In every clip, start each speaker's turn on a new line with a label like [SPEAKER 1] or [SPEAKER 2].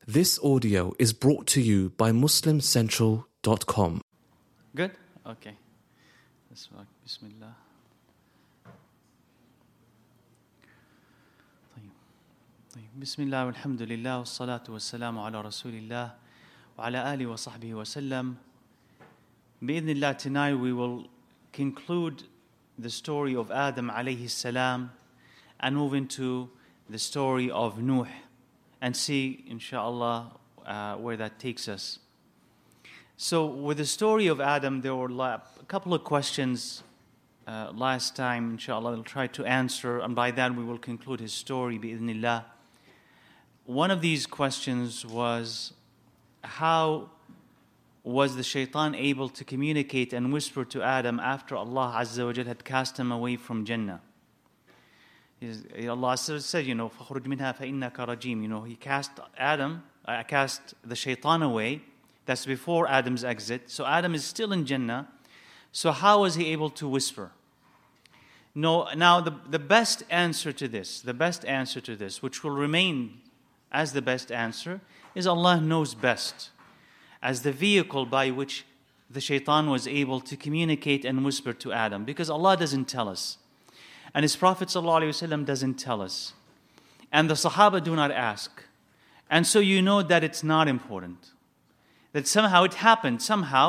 [SPEAKER 1] This audio is brought to you by MuslimCentral.com.
[SPEAKER 2] Good? Okay. Bismillah. Bismillah, alhamdulillah, wassalatu wassalamu ala rasulillah, wa ala alihi wa sahbihi wa sallam. Bi'idhnillah, tonight we will conclude the story of Adam alayhi salam and move into the story of Nuh and see, inshallah, where that takes us. So with the story of Adam, there were a couple of questions last time, inshallah, I'll try to answer, and by that we will conclude his story, bi'idhnillah. One of these questions was, how was the shaitan able to communicate and whisper to Adam after Allah Azza wa Jal had cast him away from Jannah? Allah said, فَخْرُجْ مِنْهَا فَإِنَّكَ رَجِيمٌ. He cast the shaitan away. That's before Adam's exit. So Adam is still in Jannah. So how was he able to whisper? No. Now the best answer to this, which will remain as the best answer, is Allah knows best as the vehicle by which the shaitan was able to communicate and whisper to Adam. Because Allah doesn't tell us. And His Prophet ﷺ doesn't tell us. And the Sahaba do not ask. And so you know that it's not important. That somehow it happened,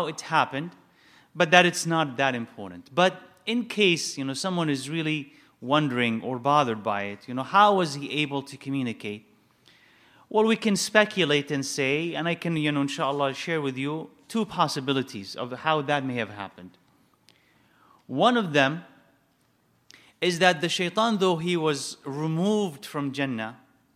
[SPEAKER 2] but that it's not that important. But in case, someone is really wondering or bothered by it, how was he able to communicate? Well, we can speculate and say, and I can, inshallah, share with you two possibilities of how that may have happened. One of them is that the shaitan, though he was removed from Jannah,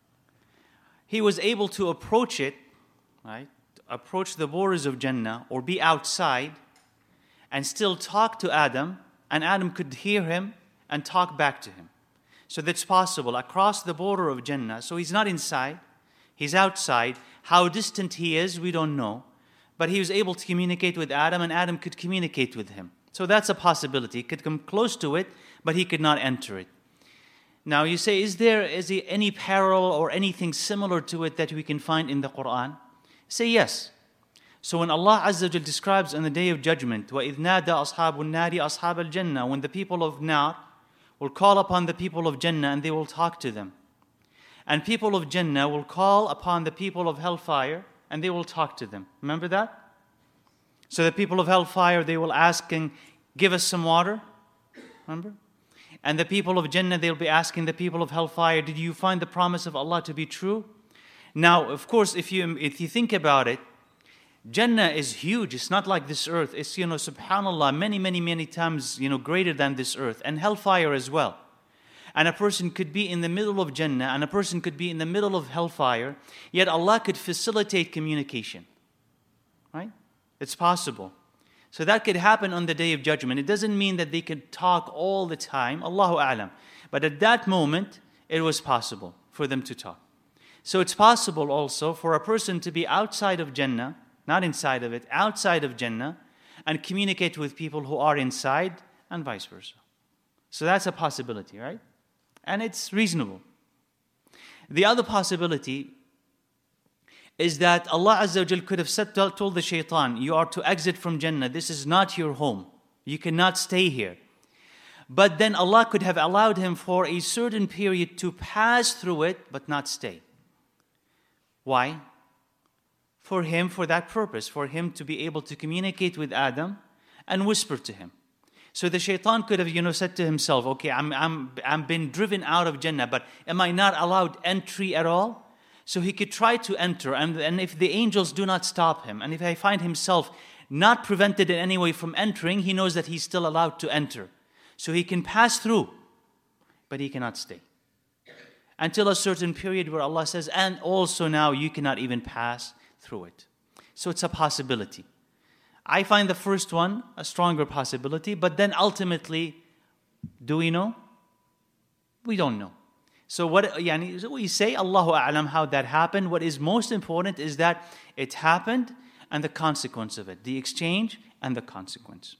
[SPEAKER 2] he was able to approach it, right? Approach the borders of Jannah or be outside and still talk to Adam, and Adam could hear him and talk back to him. So that's possible across the border of Jannah. So he's not inside, he's outside. How distant he is, we don't know. But he was able to communicate with Adam, and Adam could communicate with him. So that's a possibility. He could come close to it, but he could not enter it. Now you say, is there any parallel or anything similar to it that we can find in the Quran? Say yes. So when Allah Azza wa Jal describes on the Day of Judgment, وَإِذْ نَادَى أَصْحَابُ النَّارِ أَصْحَابَ الْجَنَّةِ, when the people of Nar will call upon the people of Jannah and they will talk to them. And people of Jannah will call upon the people of Hellfire and they will talk to them. Remember that? So the people of Hellfire, they will ask, give us some water. Remember? And the people of Jannah, they'll be asking the people of Hellfire, did you find the promise of Allah to be true? Now, of course, if you think about it, Jannah is huge. It's not like this earth. It's, subhanAllah, many times, greater than this earth. And Hellfire as well. And a person could be in the middle of Jannah, and a person could be in the middle of Hellfire, yet Allah could facilitate communication. Right? It's possible. So that could happen on the Day of Judgment. It doesn't mean that they could talk all the time, Allahu A'lam. But at that moment, it was possible for them to talk. So it's possible also for a person to be outside of Jannah, not inside of it, outside of Jannah, and communicate with people who are inside, and vice versa. So that's a possibility, right? And it's reasonable. The other possibility is that Allah Azza wa Jal could have told the shaitan, you are to exit from Jannah, this is not your home, you cannot stay here. But then Allah could have allowed him for a certain period to pass through it, but not stay. Why? For that purpose, for him to be able to communicate with Adam and whisper to him. So the shaitan could have, said to himself, okay, I'm been driven out of Jannah, but am I not allowed entry at all? So he could try to enter, and if the angels do not stop him, and if he find himself not prevented in any way from entering, he knows that he's still allowed to enter. So he can pass through, but he cannot stay. Until a certain period where Allah says, and also now you cannot even pass through it. So it's a possibility. I find the first one a stronger possibility, but then ultimately, do we know? We don't know. So we say, Allahu A'lam, how that happened. What is most important is that it happened and the consequence of it, the exchange and the consequence.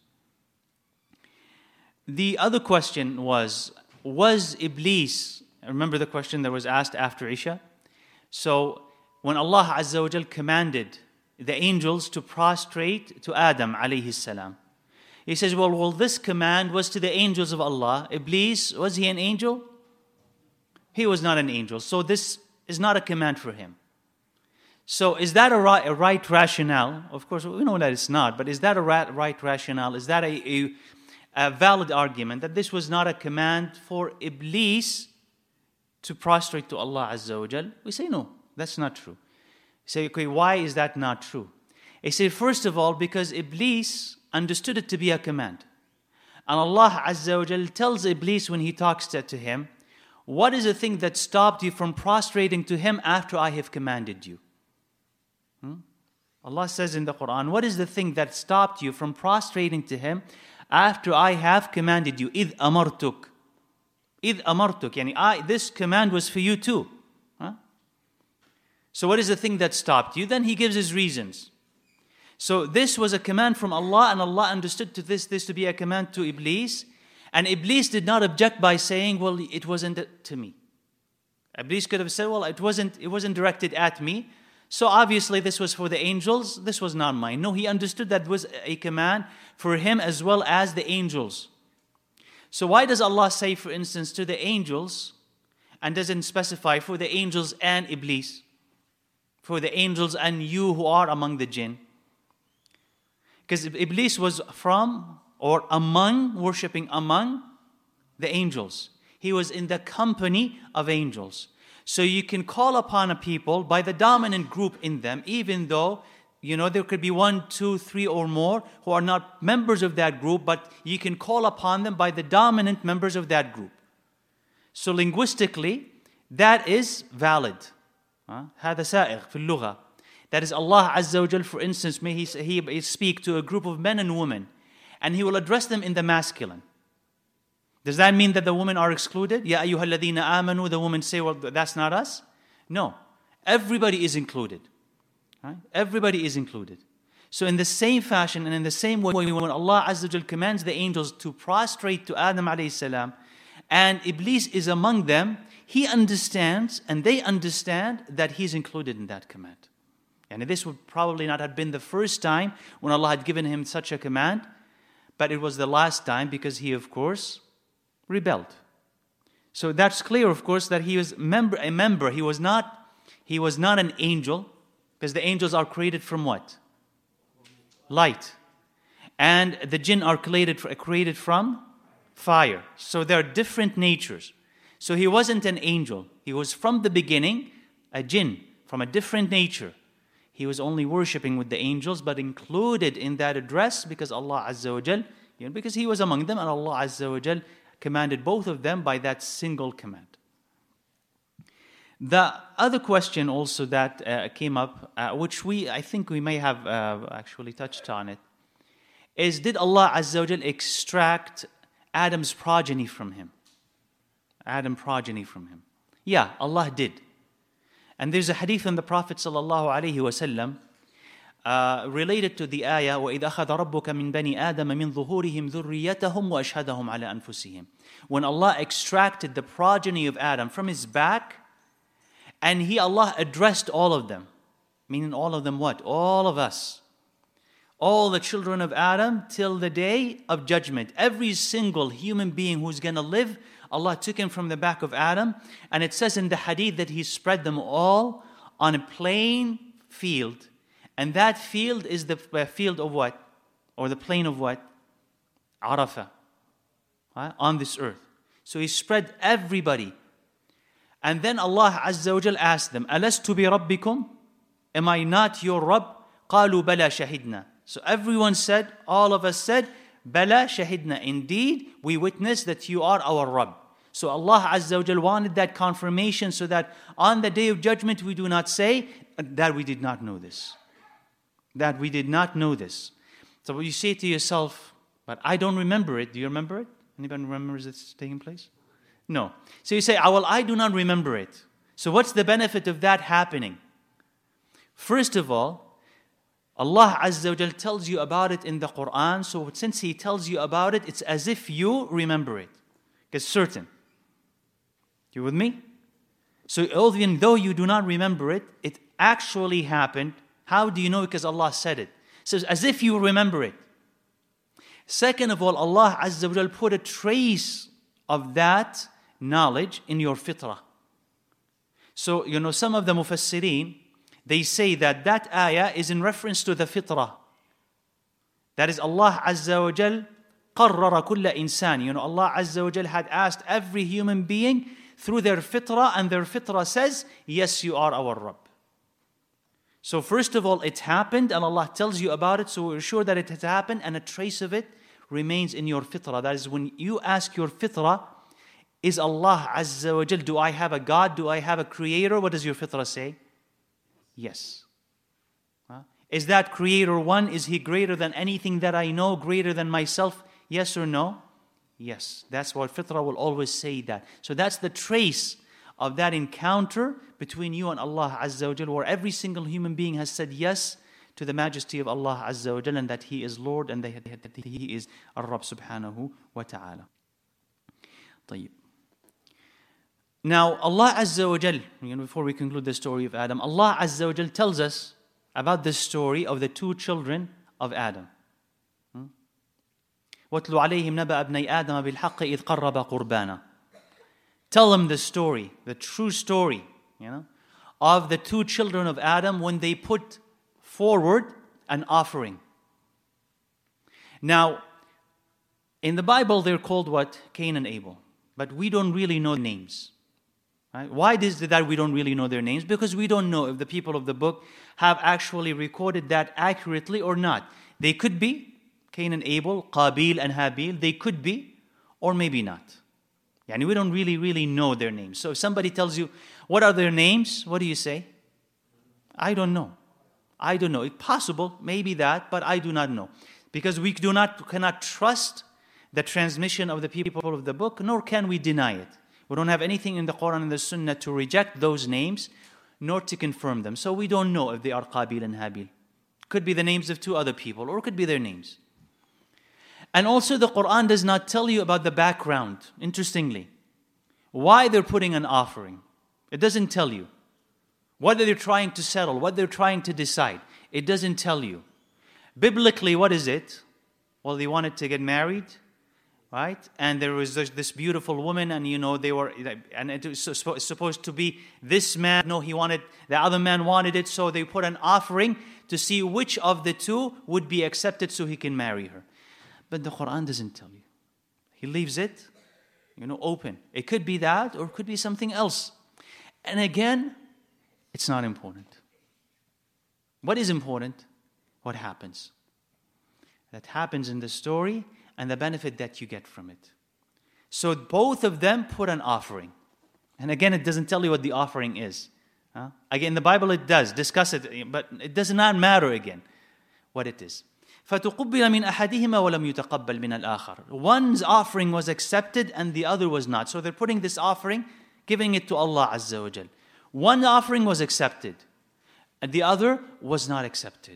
[SPEAKER 2] The other question was Iblis, remember the question that was asked after Isha? So when Allah Azza wa Jal commanded the angels to prostrate to Adam alayhi salam. He says, well, this command was to the angels of Allah. Iblis, was he an angel? He was not an angel. So this is not a command for him. So is that a right rationale? Of course, we know that it's not, but is that a right rationale? Is that a valid argument that this was not a command for Iblis to prostrate to Allah Azza wa Jal? We say no, that's not true. You say, okay, why is that not true? He said, first of all, because Iblis understood it to be a command. And Allah Azza wa Jal tells Iblis when he talks to him, what is the thing that stopped you from prostrating to him after I have commanded you? Allah says in the Quran, what is the thing that stopped you from prostrating to him after I have commanded you? إِذْ أَمَرْتُكَ إِذْ أَمَرْتُكَ Yani this command was for you too. So what is the thing that stopped you? Then he gives his reasons. So this was a command from Allah, and Allah understood to this to be a command to Iblis. And Iblis did not object by saying, well, it wasn't to me. Iblis could have said, well, it wasn't directed at me. So obviously this was for the angels, this was not mine. No, he understood that was a command for him as well as the angels. So why does Allah say, for instance, to the angels, and doesn't specify for the angels and Iblis? For the angels and you who are among the jinn? Because Iblis was from or among, worshipping among the angels. He was in the company of angels. So you can call upon a people by the dominant group in them, even though, there could be 1, 2, 3 or more who are not members of that group, but you can call upon them by the dominant members of that group. So linguistically, that is valid. هذا سائغ في اللغة. That is Allah Azza wa Jal, for instance, may He speak to a group of men and women, and He will address them in the masculine. Does that mean that the women are excluded? Ya ayyuha alladhina amanu, the women say, well, that's not us? No. Everybody is included. Right? Everybody is included. So in the same fashion and in the same way, when Allah Azza wa Jal commands the angels to prostrate to Adam alayhi salam, and Iblis is among them, he understands and they understand that he's included in that command. And this would probably not have been the first time when Allah had given him such a command, but it was the last time because he, of course, rebelled. So that's clear, of course, that he was a member. He was not an angel, because the angels are created from what? Light. And the jinn are created from fire. So they're different natures. So he wasn't an angel. He was from the beginning a jinn, from a different nature. He was only worshipping with the angels, but included in that address because Allah Azza wa Jal, because he was among them, and Allah Azza wa Jal commanded both of them by that single command. The other question also that came up, which I think we may have actually touched on it, is did Allah Azza wa Jal extract Adam's progeny from him? Adam progeny from him. Yeah, Allah did. And there's a hadith from the Prophet ﷺ related to the ayah, وَإِذْ أَخَذَ رَبُّكَ مِنْ بَنِي آدَمَ مِنْ ظُهُورِهِمْ ذُرِّيَّتَهُمْ وَأَشْهَدَهُمْ عَلَى أَنفُسِهِمْ. When Allah extracted the progeny of Adam from his back, and Allah addressed all of them. Meaning all of them what? All of us. All the children of Adam till the day of judgment. Every single human being who's going to live, Allah took him from the back of Adam, and it says in the hadith that He spread them all on a plain field. And that field is the field of what? Or the plain of what? Arafah. On this earth. So He spread everybody. And then Allah Azza wa Jal asked them, أَلَسْتُ بِرَبِّكُمْ? Am I not your Rabb? قَالُوا بَلَا شَهِدْنَا. So everyone said, all of us said, بَلَا شَهِدْنَا. Indeed, we witness that you are our Rabb. So Allah Azza wa Jal wanted that confirmation so that on the day of judgment we do not say that we did not know this. That we did not know this. So you say to yourself, but I don't remember it. Do you remember it? Anybody remembers this taking place? No. So you say, well, I do not remember it. So what's the benefit of that happening? First of all, Allah Azza wa Jal tells you about it in the Quran. So since He tells you about it, it's as if you remember it. It's certain. You with me? So even though you do not remember it, it actually happened. How do you know? Because Allah said it. It says, as if you remember it. Second of all, Allah Azza wa Jal put a trace of that knowledge in your fitrah. So, some of the mufassirin, they say that that ayah is in reference to the fitrah. That is, Allah Azza wa Jal قرر كل إنسان. Allah Azza wa Jal had asked every human being through their fitrah, and their fitrah says, yes, you are our Rabb. So first of all, it happened, and Allah tells you about it, so we're sure that it has happened, and a trace of it remains in your fitrah. That is, when you ask your fitrah, is Allah Azza wa Jal, do I have a God? Do I have a creator? What does your fitrah say? Yes. Is that creator one? Is he greater than anything that I know? Greater than myself? Yes or no? Yes. That's what fitrah will always say that. So that's the trace of that encounter between you and Allah Azza wa Jal, where every single human being has said yes to the majesty of Allah Azza wa Jal, and that He is Lord, and that He is Ar-Rabb subhanahu wa ta'ala. طيب. Now, Allah Azza wa Jal, before we conclude the story of Adam, Allah Azza wa Jal tells us about the story of the two children of Adam. وَاتْلُ عَلَيْهِمْ نَبَأَ ابْنَيْ آدَمَ بِالْحَقِّ إِذْ قَرَّبَ قُرْبَانًا. Tell them the story, the true story, of the two children of Adam when they put forward an offering. Now, in the Bible, they're called what? Cain and Abel. But we don't really know names. Right? Why is it that we don't really know their names? Because we don't know if the people of the book have actually recorded that accurately or not. They could be Cain and Abel, Qabil and Habil. They could be, or maybe not. We don't really know their names. So if somebody tells you, what are their names? What do you say? I don't know. It's possible, maybe that, but I do not know. Because we cannot trust the transmission of the people of the book, nor can we deny it. We don't have anything in the Quran and the Sunnah to reject those names, nor to confirm them. So we don't know if they are Qabil and Habil. Could be the names of two other people, or could be their names. And also the Quran does not tell you about the background, interestingly. Why they're putting an offering. It doesn't tell you. What they're trying to settle, what they're trying to decide. It doesn't tell you. Biblically, what is it? Well, they wanted to get married, right? And there was this beautiful woman, and and it was supposed to be this man. No, the other man wanted it, so they put an offering to see which of the two would be accepted so he can marry her. But the Quran doesn't tell you. He leaves it, open. It could be that, or it could be something else. And again, it's not important. What is important? What happens? That happens in the story and the benefit that you get from it. So both of them put an offering. And again, it doesn't tell you what the offering is. Again, the Bible it does discuss it, but it does not matter again what it is. فَتُقُبِّلَ مِنْ أَحَدِهِمَا وَلَمْ يُتَقَبَّلْ مِنَ الْآخَرِ. One's offering was accepted and the other was not. So they're putting this offering, giving it to Allah Azza wa Jal. One offering was accepted and the other was not accepted.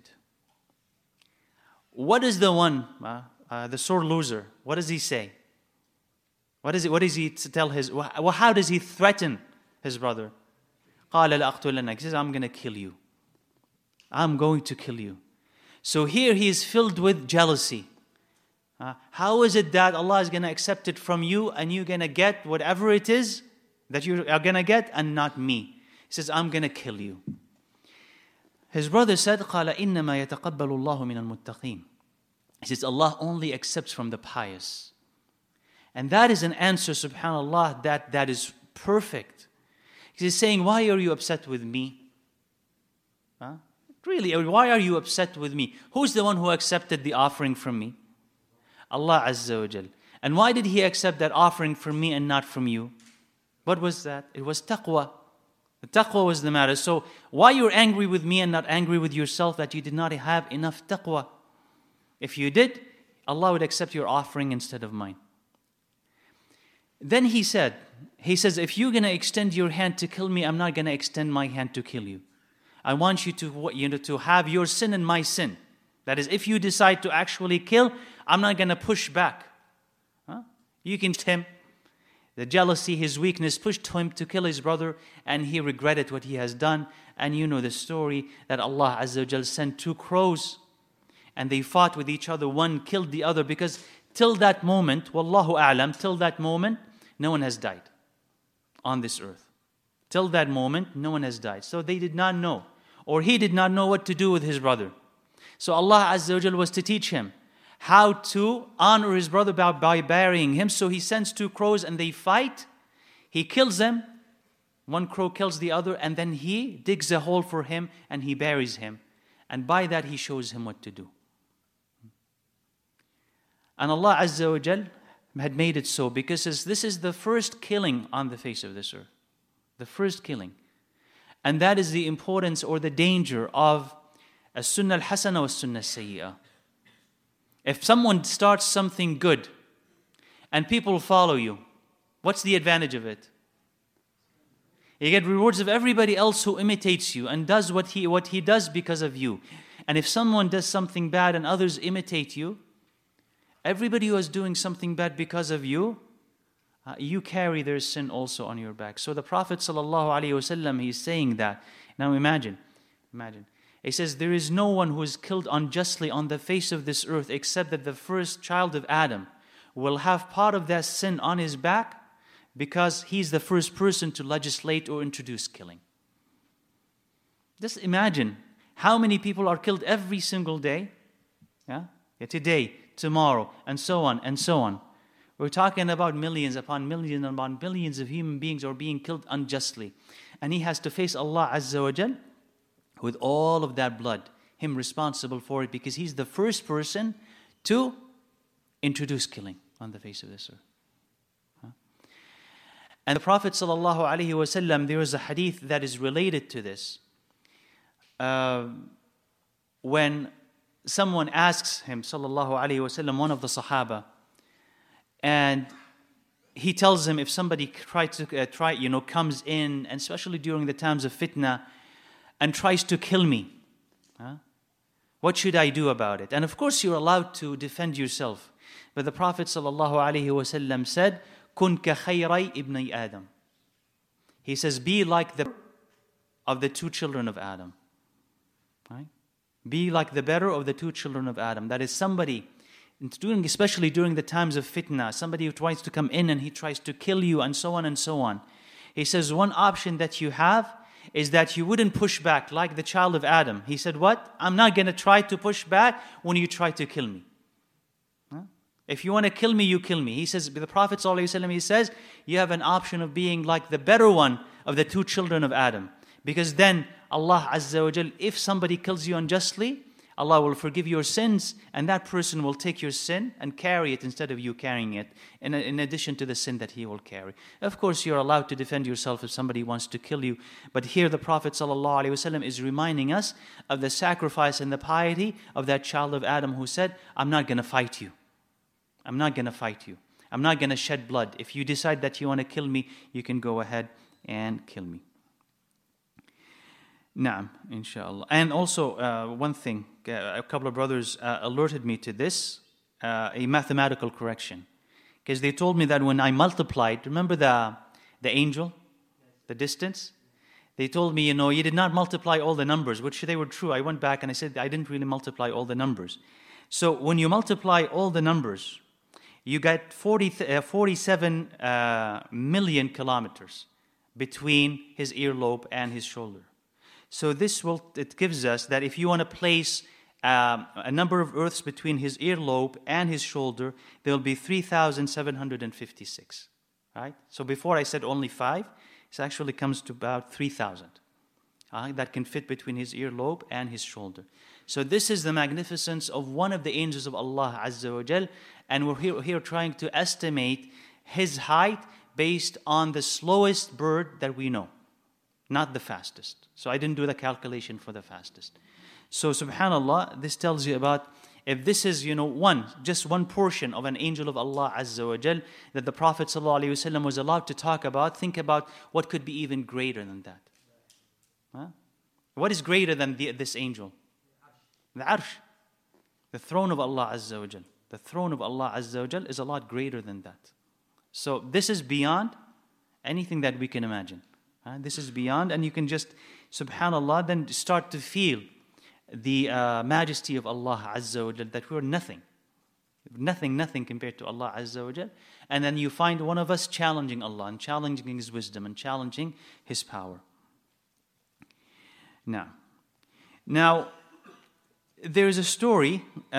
[SPEAKER 2] What is the one, the sore loser, what does he say? What does he tell how does he threaten his brother? قَالَ لَأَقْتُلَنَّكَ. He says, I'm going to kill you. I'm going to kill you. So here he is filled with jealousy. How is it that Allah is going to accept it from you and you're going to get whatever it is that you are going to get and not me? He says, I'm going to kill you. His brother said, قَالَ إِنَّمَا يَتَقَبَّلُ اللَّهُ مِنَ الْمُتَّقِينَ. He says, Allah only accepts from the pious. And that is an answer, subhanAllah, that is perfect. He's saying, why are you upset with me? Really, why are you upset with me? Who's the one who accepted the offering from me? Allah Azza wa Jal. And why did He accept that offering from me and not from you? What was that? It was taqwa. The taqwa was the matter. So why you're angry with me and not angry with yourself that you did not have enough taqwa? If you did, Allah would accept your offering instead of mine. Then He says, if you're going to extend your hand to kill me, I'm not going to extend my hand to kill you. I want you to have your sin and my sin. That is, if you decide to actually kill, I'm not going to push back. You can him. The jealousy, his weakness pushed him to kill his brother, and he regretted what he has done. And you know the story that Allah Azza wa Jal sent 2 crows, and they fought with each other. One killed the other, because till that moment, Wallahu A'lam, till that moment, no one has died on this earth. Till that moment, no one has died. So they did not know, or he did not know what to do with his brother. So Allah Azza wa Jal was to teach him how to honor his brother by burying him. So he sends 2 crows and they fight. He kills them. One crow kills the other, and then he digs a hole for him and he buries him. And by that he shows him what to do. And Allah Azza wa Jal had made it so because this is the first killing on the face of this earth. The first killing. And that is the importance or the danger of as-sunnah al-hasana wa as-sunnah al-sayyi'ah. If someone starts something good and people follow you, what's the advantage of it? You get rewards of everybody else who imitates you and does what he does because of you. And if someone does something bad and others imitate you, everybody who is doing something bad because of you, you carry their sin also on your back. So the Prophet ﷺ, he's saying that. Now imagine. He says, there is no one who is killed unjustly on the face of this earth except that the first child of Adam will have part of that sin on his back because he's the first person to legislate or introduce killing. Just imagine how many people are killed every single day. Today, tomorrow, and so on and so on. We're talking about millions upon millions upon billions of human beings are being killed unjustly. And he has to face Allah Azza wa Jal with all of that blood, him responsible for it, because he's the first person to introduce killing on the face of this earth. And the Prophet ﷺ, there is a hadith that is related to this. When someone asks him, ﷺ, one of the Sahaba, and he tells him if somebody comes in, and especially during the times of fitna, and tries to kill me, what should I do about it? And of course you're allowed to defend yourself. But the Prophet ﷺ said, "Kun ka khayray ibnay Adam." He says, be like the of the 2 children of Adam. Right? Be like the better of the 2 children of Adam. That is somebody, especially during the times of fitna, somebody who tries to come in and he tries to kill you and so on and so on. He says one option that you have is that you wouldn't push back like the child of Adam. He said, what? I'm not going to try to push back when you try to kill me. If you want to kill me, you kill me. He says, the Prophet ﷺ, he says, you have an option of being like the better one of the 2 children of Adam. Because then Allah Azza wa Jal, if somebody kills you unjustly, Allah will forgive your sins, and that person will take your sin and carry it instead of you carrying it, in addition to the sin that he will carry. Of course, you're allowed to defend yourself if somebody wants to kill you. But here the Prophet ﷺ is reminding us of the sacrifice and the piety of that child of Adam who said, I'm not going to fight you. I'm not going to fight you. I'm not going to shed blood. If you decide that you want to kill me, you can go ahead and kill me. Naam, inshallah. And also, one thing, a couple of brothers alerted me to this, a mathematical correction. Because they told me that when I multiplied, remember the angel, the distance? They told me, you did not multiply all the numbers, which they were true. I went back and I said, I didn't really multiply all the numbers. So when you multiply all the numbers, you get 47 million kilometers between his earlobe and his shoulder. So it gives us that if you want to place a number of earths between his earlobe and his shoulder, there will be 3,756. Right? So before I said only 5, it actually comes to about 3,000. That can fit between his earlobe and his shoulder. So this is the magnificence of one of the angels of Allah Azza wa Jal, and we're here trying to estimate his height based on the slowest bird that we know, not the fastest. So I didn't do the calculation for the fastest. So subhanallah, this tells you about, if this is, just one portion of an angel of Allah Azza wa Jal that the Prophet ﷺ was allowed to talk about, think about what could be even greater than that. What is greater than this angel? The Arsh. The throne of Allah Azza wa Jal. The throne of Allah Azza wa Jal is a lot greater than that. So this is beyond anything that we can imagine. This is beyond, and you can just, subhanAllah, then start to feel the majesty of Allah Azza wa Jal, that we're nothing. Nothing compared to Allah Azza wa Jal. And then you find one of us challenging Allah and challenging His wisdom and challenging His power. Now, there is a story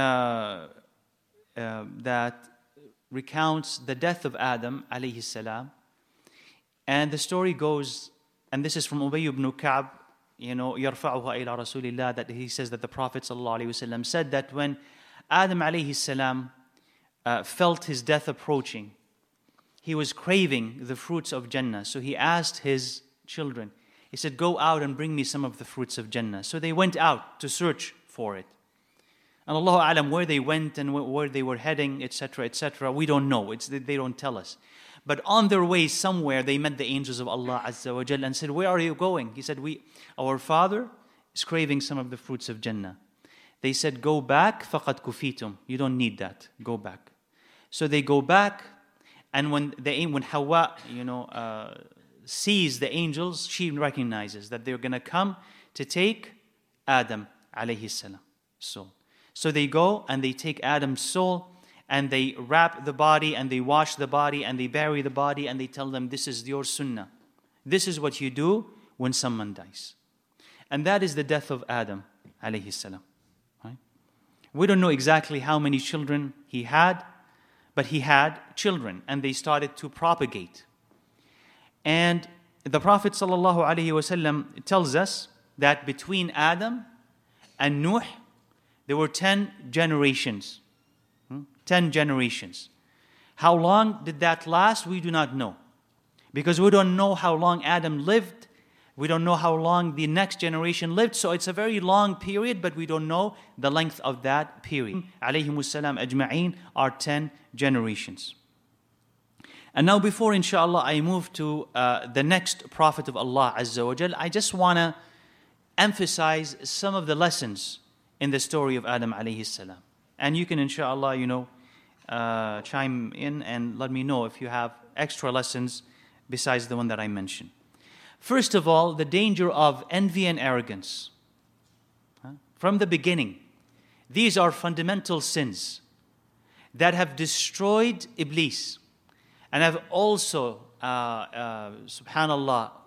[SPEAKER 2] that recounts the death of Adam alayhi salam. And the story goes, and this is from Ubay ibn Ka'b, يرفعها إلى رسول الله, that he says that the Prophet sallallahu alaihi wasallam said that when Adam alayhi salam felt his death approaching, he was craving the fruits of Jannah. So he asked his children, he said, go out and bring me some of the fruits of Jannah. So they went out to search for it. And Allahu A'lam, where they went and where they were heading, etc., we don't know. They don't tell us. But on their way somewhere, they met the angels of Allah Azza wa Jal and said, where are you going? He said, our father is craving some of the fruits of Jannah. They said, go back, فَقَدْ كُفِيتُمْ. You don't need that. Go back. So they go back, and when Hawa, sees the angels, she recognizes that they're going to come to take Adam alayhi salam soul. So they go and they take Adam's soul, and they wrap the body, and they wash the body, and they bury the body, and they tell them, this is your sunnah. This is what you do when someone dies. And that is the death of Adam alayhi salam. Right? We don't know exactly how many children he had, but he had children, and they started to propagate. And the Prophet sallallahu alaihi wasallam tells us that between Adam and Nuh, there were 10 generations. 10 generations. How long did that last? We do not know. Because we don't know how long Adam lived. We don't know how long the next generation lived. So it's a very long period, but we don't know the length of that period. Alayhimus salam ajma'een are 10 generations. And now before, inshallah, I move to the next Prophet of Allah Azza wa Jal, I just want to emphasize some of the lessons in the story of Adam alayhi salam. And you can, inshallah, chime in and let me know if you have extra lessons besides the one that I mentioned. First of all, the danger of envy and arrogance. From the beginning, these are fundamental sins that have destroyed Iblis and have also, subhanallah,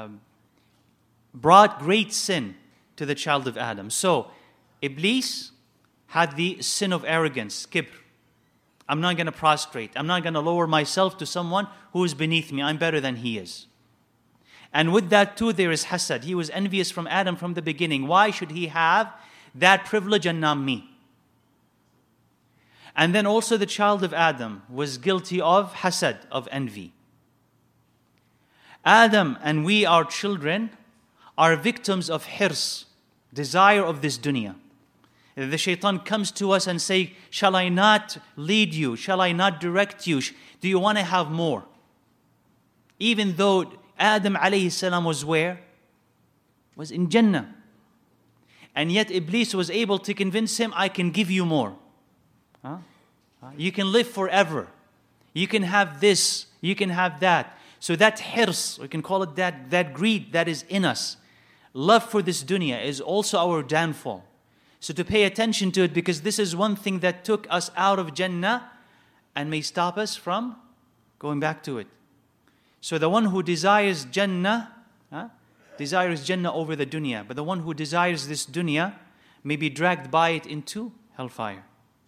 [SPEAKER 2] brought great sin to the child of Adam. So, Iblis had the sin of arrogance, kibr. I'm not going to prostrate. I'm not going to lower myself to someone who is beneath me. I'm better than he is. And with that too, there is hasad. He was envious from Adam from the beginning. Why should he have that privilege and not me? And then also the child of Adam was guilty of hasad, of envy. Adam and we, our children, are victims of hirs, desire of this dunya. The shaitan comes to us and say, shall I not lead you? Shall I not direct you? Do you want to have more? Even though Adam alayhi salam was where? Was in Jannah. And yet Iblis was able to convince him, I can give you more. You can live forever. You can have this. You can have that. So that hirs, we can call it that greed that is in us. Love for this dunya is also our downfall. So to pay attention to it, because this is one thing that took us out of Jannah and may stop us from going back to it. So the one who desires Jannah, desires Jannah over the dunya. But the one who desires this dunya may be dragged by it into hellfire.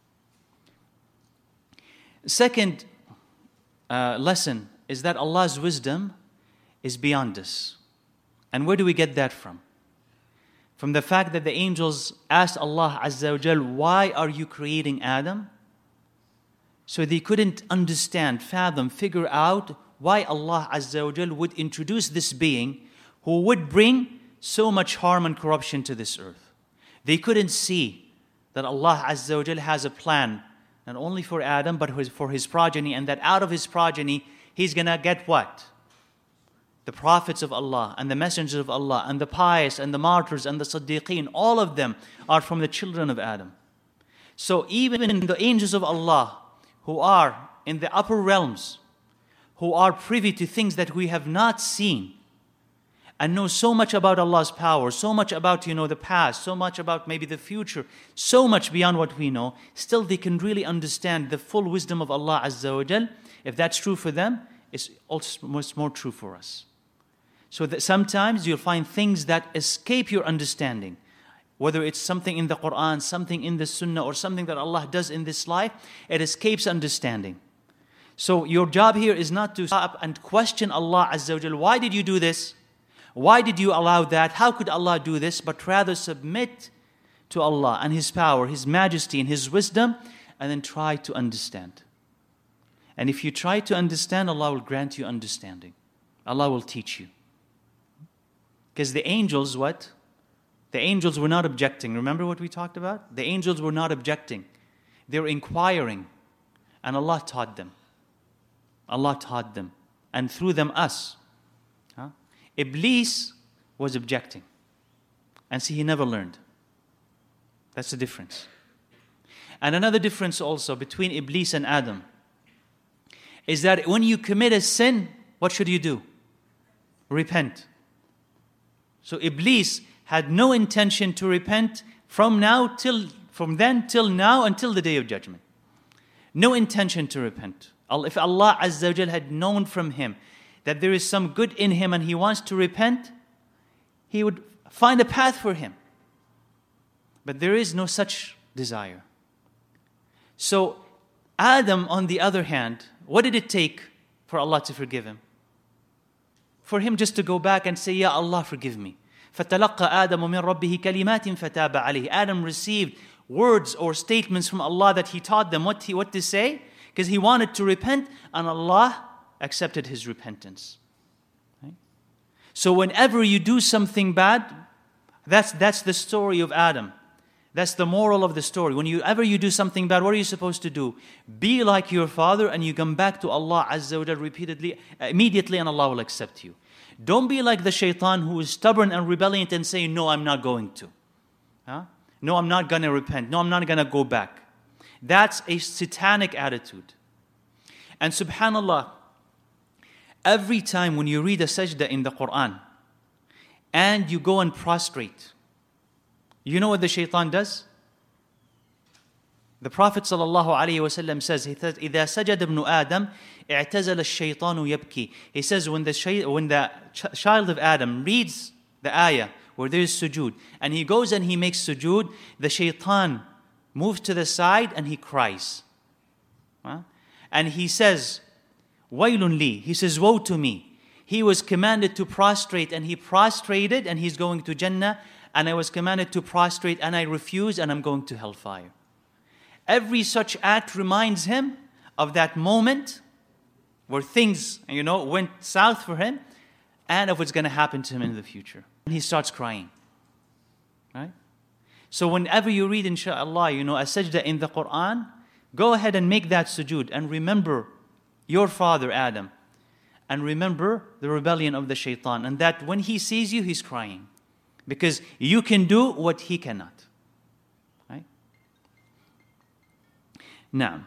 [SPEAKER 2] Second lesson is that Allah's wisdom is beyond us. And where do we get that from? From the fact that the angels asked Allah Azza wa Jal, why are you creating Adam? So they couldn't understand, fathom, figure out why Allah Azza wa Jal would introduce this being who would bring so much harm and corruption to this earth. They couldn't see that Allah Azza wa Jal has a plan, not only for Adam, but for his progeny, and that out of his progeny, he's going to get what? The prophets of Allah and the messengers of Allah and the pious and the martyrs and the siddiqeen, all of them are from the children of Adam. So even the angels of Allah who are in the upper realms, who are privy to things that we have not seen, and know so much about Allah's power, so much about, the past, so much about maybe the future, so much beyond what we know, still they can really understand the full wisdom of Allah Azza wa Jal. If that's true for them, it's also much more true for us. So that sometimes you'll find things that escape your understanding, whether it's something in the Quran, something in the Sunnah, or something that Allah does in this life, it escapes understanding. So your job here is not to stop and question Allah Azza wa Jal. Why did you do this? Why did you allow that? How could Allah do this? But rather submit to Allah and His power, His majesty, and His wisdom, and then try to understand. And if you try to understand, Allah will grant you understanding. Allah will teach you. Because the angels, what? The angels were not objecting. Remember what we talked about? The angels were not objecting. They were inquiring. And Allah taught them. Allah taught them. And through them, us. Iblis was objecting. And see, he never learned. That's the difference. And another difference also between Iblis and Adam is that when you commit a sin, what should you do? Repent. So Iblis had no intention to repent from then till now until the day of judgment. No intention to repent. If Allah Azza wa Jal had known from him that there is some good in him and he wants to repent, He would find a path for him. But there is no such desire. So Adam, on the other hand, what did it take for Allah to forgive him? For him just to go back and say, Ya Allah, forgive me. فَتَلَقَّى آدَمُ مِنْ رَبِّهِ كَلِمَاتٍ فَتَابَ عَلَيْهِ. Adam received words or statements from Allah that He taught them what to say, because he wanted to repent, and Allah accepted his repentance. Right? So whenever you do something bad, that's the story of Adam. That's the moral of the story. Whenever you do something bad, what are you supposed to do? Be like your father, and you come back to Allah Azza wa Jal immediately, and Allah will accept you. Don't be like the shaitan who is stubborn and rebellious and saying, no, I'm not going to. No, I'm not going to repent. No, I'm not going to go back. That's a satanic attitude. And subhanallah, every time when you read a sajda in the Quran and you go and prostrate, you know what the shaitan does? The Prophet ﷺ says, إِذَا سَجَدَ ابْنُ آدَمْ اعتزل الشيطان يبكي. He says when the child of Adam reads the ayah where there is sujood, and he goes and he makes sujood, the shaitan moves to the side and he cries. And he says, وَيْلٌ لِي. He says, woe to me. He was commanded to prostrate and he prostrated and he's going to Jannah, and I was commanded to prostrate and I refused and I'm going to hellfire. Every such act reminds him of that moment where things, went south for him, and of what's going to happen to him in the future. And he starts crying. Right? So whenever you read, inshallah, a sajda in the Quran, go ahead and make that sujood and remember your father Adam, and remember the rebellion of the shaitan, and that when he sees you, he's crying. Because you can do what he cannot. Right? Now,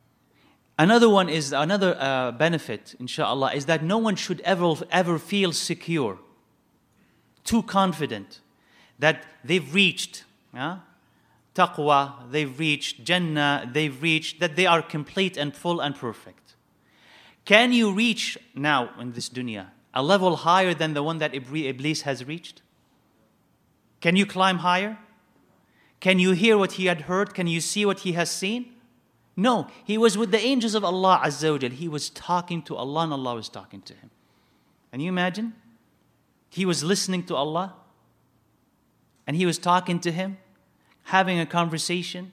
[SPEAKER 2] another benefit, inshallah, is that no one should ever feel secure, too confident that they've reached taqwa, they've reached Jannah, that they are complete and full and perfect. Can you reach now in this dunya a level higher than the one that Iblis has reached? Can you climb higher? Can you hear what he had heard? Can you see what he has seen? No, he was with the angels of Allah Azza wa Jal. He was talking to Allah and Allah was talking to him. Can you imagine? He was listening to Allah and he was talking to him, having a conversation.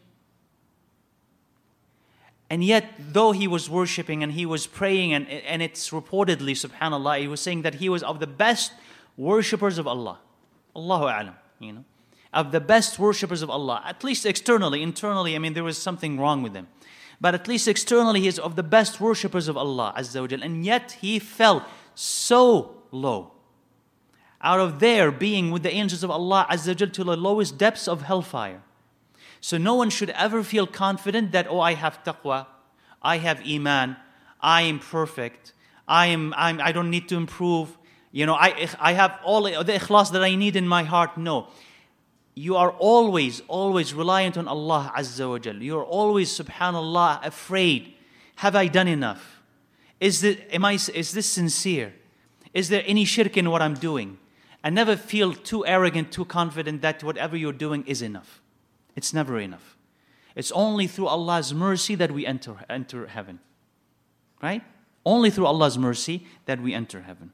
[SPEAKER 2] And yet, though he was worshipping and he was praying, and it's reportedly, subhanAllah, he was saying that he was of the best worshippers of Allah. Allahu a'lam, of the best worshippers of Allah. At least externally, internally, there was something wrong with him. But at least externally, he is of the best worshippers of Allah Azza wa Jal. And yet, he fell so low. Out of there, being with the angels of Allah Azza wa Jal to the lowest depths of hellfire. So no one should ever feel confident that, I have taqwa, I have iman, I am perfect, I don't need to improve. I have all the ikhlas that I need in my heart. No. You are always reliant on Allah Azza wa Jal. You are always, subhanallah, afraid. Have I done enough? Is this sincere? Is there any shirk in what I'm doing? And never feel too arrogant, too confident that whatever you're doing is enough. It's never enough. It's only through Allah's mercy that we enter heaven. Right? Only through Allah's mercy that we enter heaven.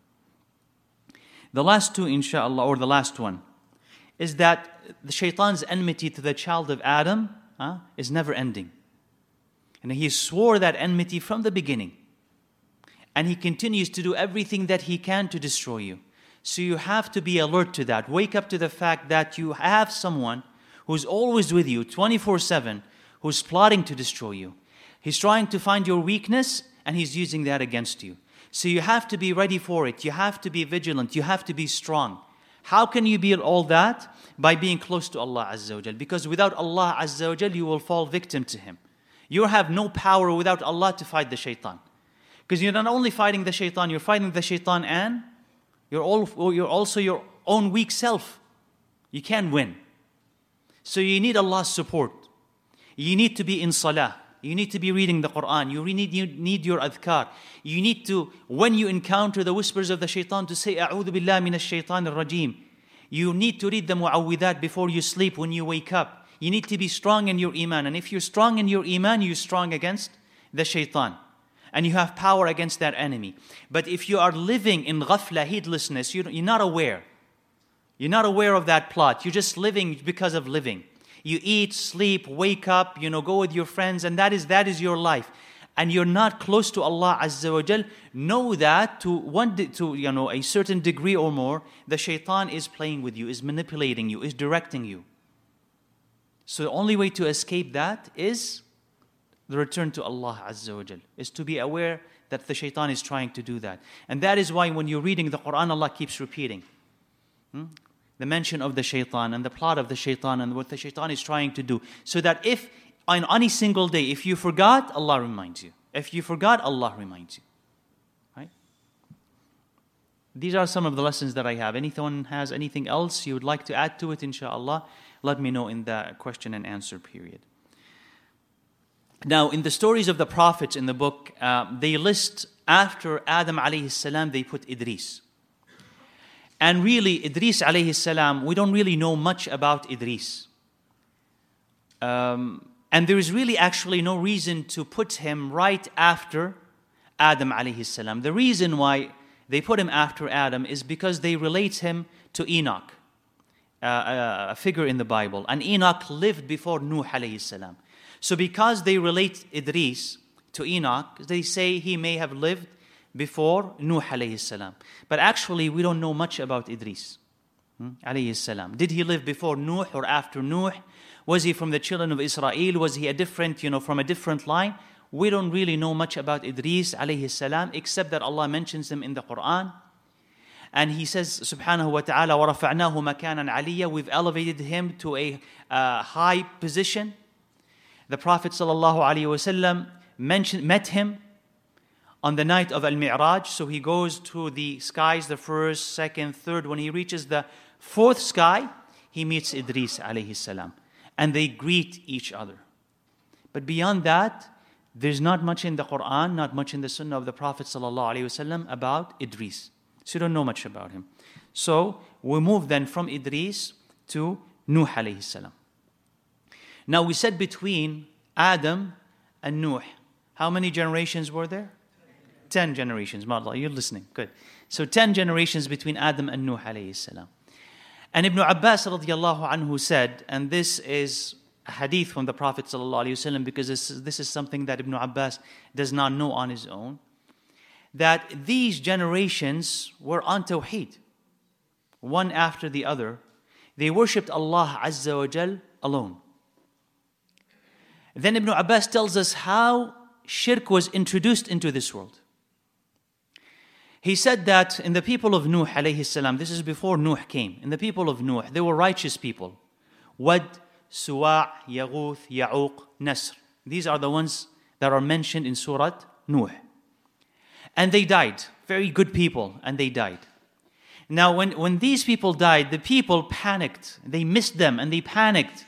[SPEAKER 2] The last two, inshallah, or the last one, is that the shaitan's enmity to the child of Adam is never ending. And he swore that enmity from the beginning. And he continues to do everything that he can to destroy you. So you have to be alert to that. Wake up to the fact that you have someone who's always with you, 24/7, who's plotting to destroy you. He's trying to find your weakness, and he's using that against you. So you have to be ready for it. You have to be vigilant. You have to be strong. How can you be all that? By being close to Allah Azza wa Jal. Because without Allah Azza wa Jal, you will fall victim to Him. You have no power without Allah to fight the shaitan. Because you're not only fighting the shaitan, you're fighting the shaitan and you're also your own weak self. You can't win. So you need Allah's support. You need to be in salah. You need to be reading the Quran. You need your adhkar. You need to, when you encounter the whispers of the shaitan, to say, A'udhu billah minash shaitan al-rajim. You need to read the mu'awwidat before you sleep, when you wake up. You need to be strong in your iman. And if you're strong in your iman, you're strong against the shaitan. And you have power against that enemy. But if you are living in ghafla, heedlessness, you're not aware. You're not aware of that plot. You're just living because of living. You eat, sleep, wake up, go with your friends, and that is your life. And you're not close to Allah Azza wa Jal. Know that to a certain degree or more, the shaitan is playing with you, is manipulating you, is directing you. So the only way to escape that is the return to Allah Azza wa Jal, is to be aware that the shaitan is trying to do that. And that is why when you're reading the Quran, Allah keeps repeating the mention of the shaitan and the plot of the shaitan and what the shaitan is trying to do. So that if on any single day, if you forgot, Allah reminds you. If you forgot, Allah reminds you. Right? These are some of the lessons that I have. Anyone has anything else you would like to add to it, inshallah, let me know in the question and answer period. Now, in the stories of the prophets in the book, they list after Adam alayhi salam, they put Idris. And really, Idris alayhi salam, we don't really know much about Idris. And there is really actually no reason to put him right after Adam alayhi salam. The reason why they put him after Adam is because they relate him to Enoch, a figure in the Bible. And Enoch lived before Nuh alayhi salam. So because they relate Idris to Enoch, they say he may have lived before Nuh alayhi salam. But actually, we don't know much about Idris alayhi salam. Did he live before Nuh or after Nuh? Was he from the children of Israel? Was he from a different line? We don't really know much about Idris alayhi salam, except that Allah mentions him in the Quran. And He says, subhanahu wa ta'ala, وَرَفَعْنَاهُ مَكَانًا عَلِيًّا. We've elevated him to a high position. The Prophet sallallahu alaihi wasallam met him on the night of Al-Mi'raj. So he goes to the skies, the first, second, third. When he reaches the fourth sky, he meets Idris alayhi salam. And they greet each other. But beyond that, there's not much in the Quran, not much in the Sunnah of the Prophet sallallahu alaihi wasallam about Idris. So you don't know much about him. So we move then from Idris to Nuh alayhi salam. Now we said between Adam and Nuh, how many generations were there? 10 generations. MashaAllah, you're listening. Good. So 10 generations between Adam and Nuh alayhi salam. And Ibn Abbas radiallahu anhu said, and this is a hadith from the Prophet sallallahu alaihi wasallam, because this is something that Ibn Abbas does not know on his own, that these generations were on Tawheed, one after the other. They worshipped Allah Azza wa Jal alone. Then Ibn Abbas tells us how shirk was introduced into this world. He said that in the people of Nuh alayhi salam, this is before Nuh came, in the people of Nuh, they were righteous people. Wad, Suwa', Yaghuth, Ya'uq, Nasr. These are the ones that are mentioned in Surah Nuh. And they died. Very good people, and they died. Now, when these people died, the people panicked. They missed them, and they panicked.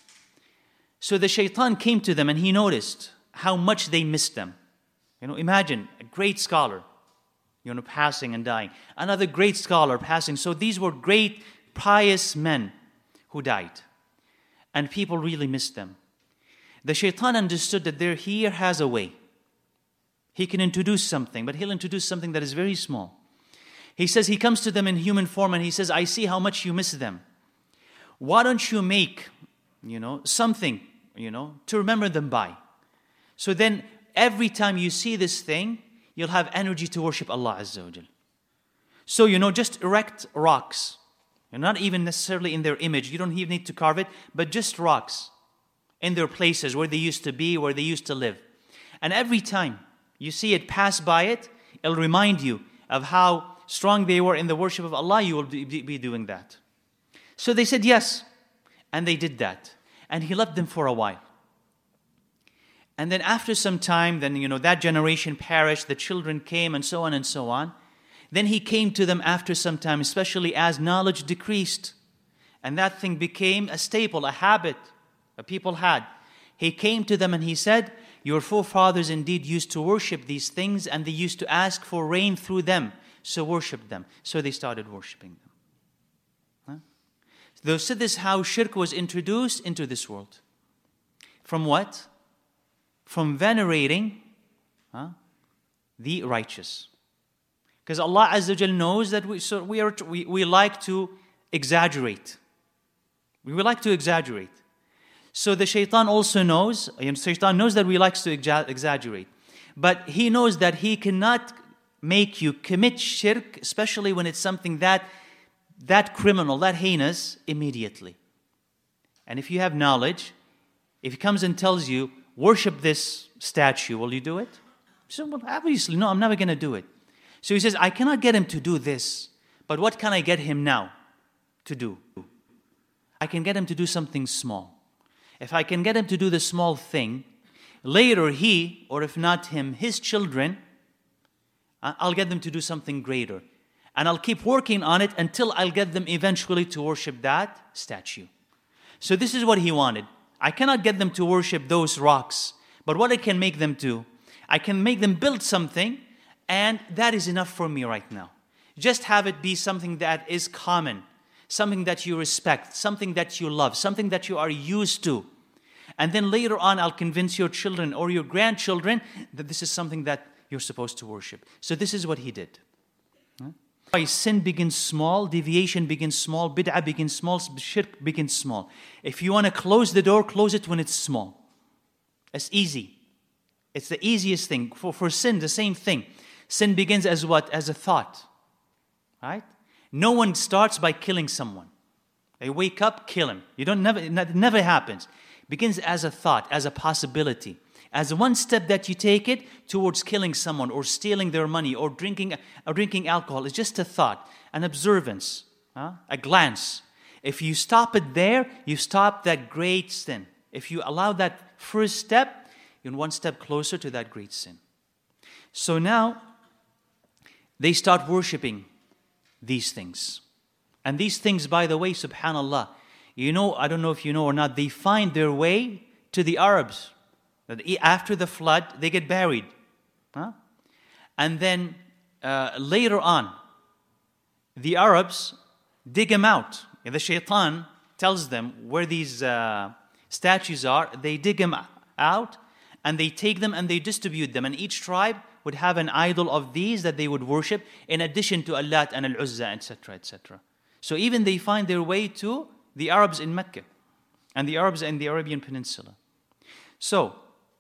[SPEAKER 2] So the shaitan came to them, and he noticed how much they missed them. Imagine a great scholar, passing and dying. Another great scholar passing. So these were great, pious men who died. And people really missed them. The shaitan understood that he has a way. He can introduce something, but he'll introduce something that is very small. He says, he comes to them in human form and he says, I see how much you miss them. Why don't you make, something, to remember them by? So then, every time you see this thing, you'll have energy to worship Allah Azza wa Jal. So, just erect rocks. You're not even necessarily in their image. You don't even need to carve it, but just rocks in their places where they used to be, where they used to live. And every time you see it pass by it'll remind you of how strong they were in the worship of Allah. You will be doing that. So they said yes. And they did that. And he left them for a while. And then after some time, that generation perished, the children came and so on and so on. Then he came to them after some time, especially as knowledge decreased. And that thing became a staple, a habit that people had. He came to them and he said, your forefathers indeed used to worship these things and they used to ask for rain through them. So worship them. So they started worshiping them. So this is how shirk was introduced into this world. From what? From venerating the righteous. Because Allah Azza wa Jal knows that we like to exaggerate. We like to exaggerate. So the shaitan also knows, shaitan knows that we like to exaggerate. But he knows that he cannot make you commit shirk, especially when it's something that criminal, that heinous, immediately. And if you have knowledge, if he comes and tells you, worship this statue, will you do it? So, well, obviously, no, I'm never going to do it. So he says, I cannot get him to do this, but what can I get him now to do? I can get him to do something small. If I can get him to do the small thing, later he, or if not him, his children, I'll get them to do something greater. And I'll keep working on it until I'll get them eventually to worship that statue. So this is what he wanted. I cannot get them to worship those rocks, but what I can make them do, I can make them build something, and that is enough for me right now. Just have it be something that is common, something that you respect, something that you love, something that you are used to. And then later on, I'll convince your children or your grandchildren that this is something that you're supposed to worship. So this is what he did. Sin begins small, deviation begins small, bid'ah begins small, shirk begins small. If you want to close the door, close it when it's small. It's easy. It's the easiest thing. For sin, the same thing. Sin begins as what? As a thought. Right? No one starts by killing someone. They wake up, kill him. It never happens. It begins as a thought, as a possibility. As one step that you take it towards killing someone or stealing their money or drinking alcohol. It's just a thought, an observance, a glance. If you stop it there, you stop that great sin. If you allow that first step, you're one step closer to that great sin. So now, they start worshipping these things. And these things, by the way, subhanallah, I don't know if you know or not, they find their way to the Arabs. After the flood, they get buried. And then later on, the Arabs dig them out. The shaitan tells them where these statues are. They dig them out and they take them and they distribute them. And each tribe would have an idol of these that they would worship in addition to Allat and Al-Uzza, etc., etc. So even they find their way to the Arabs in Mecca and the Arabs in the Arabian Peninsula. So,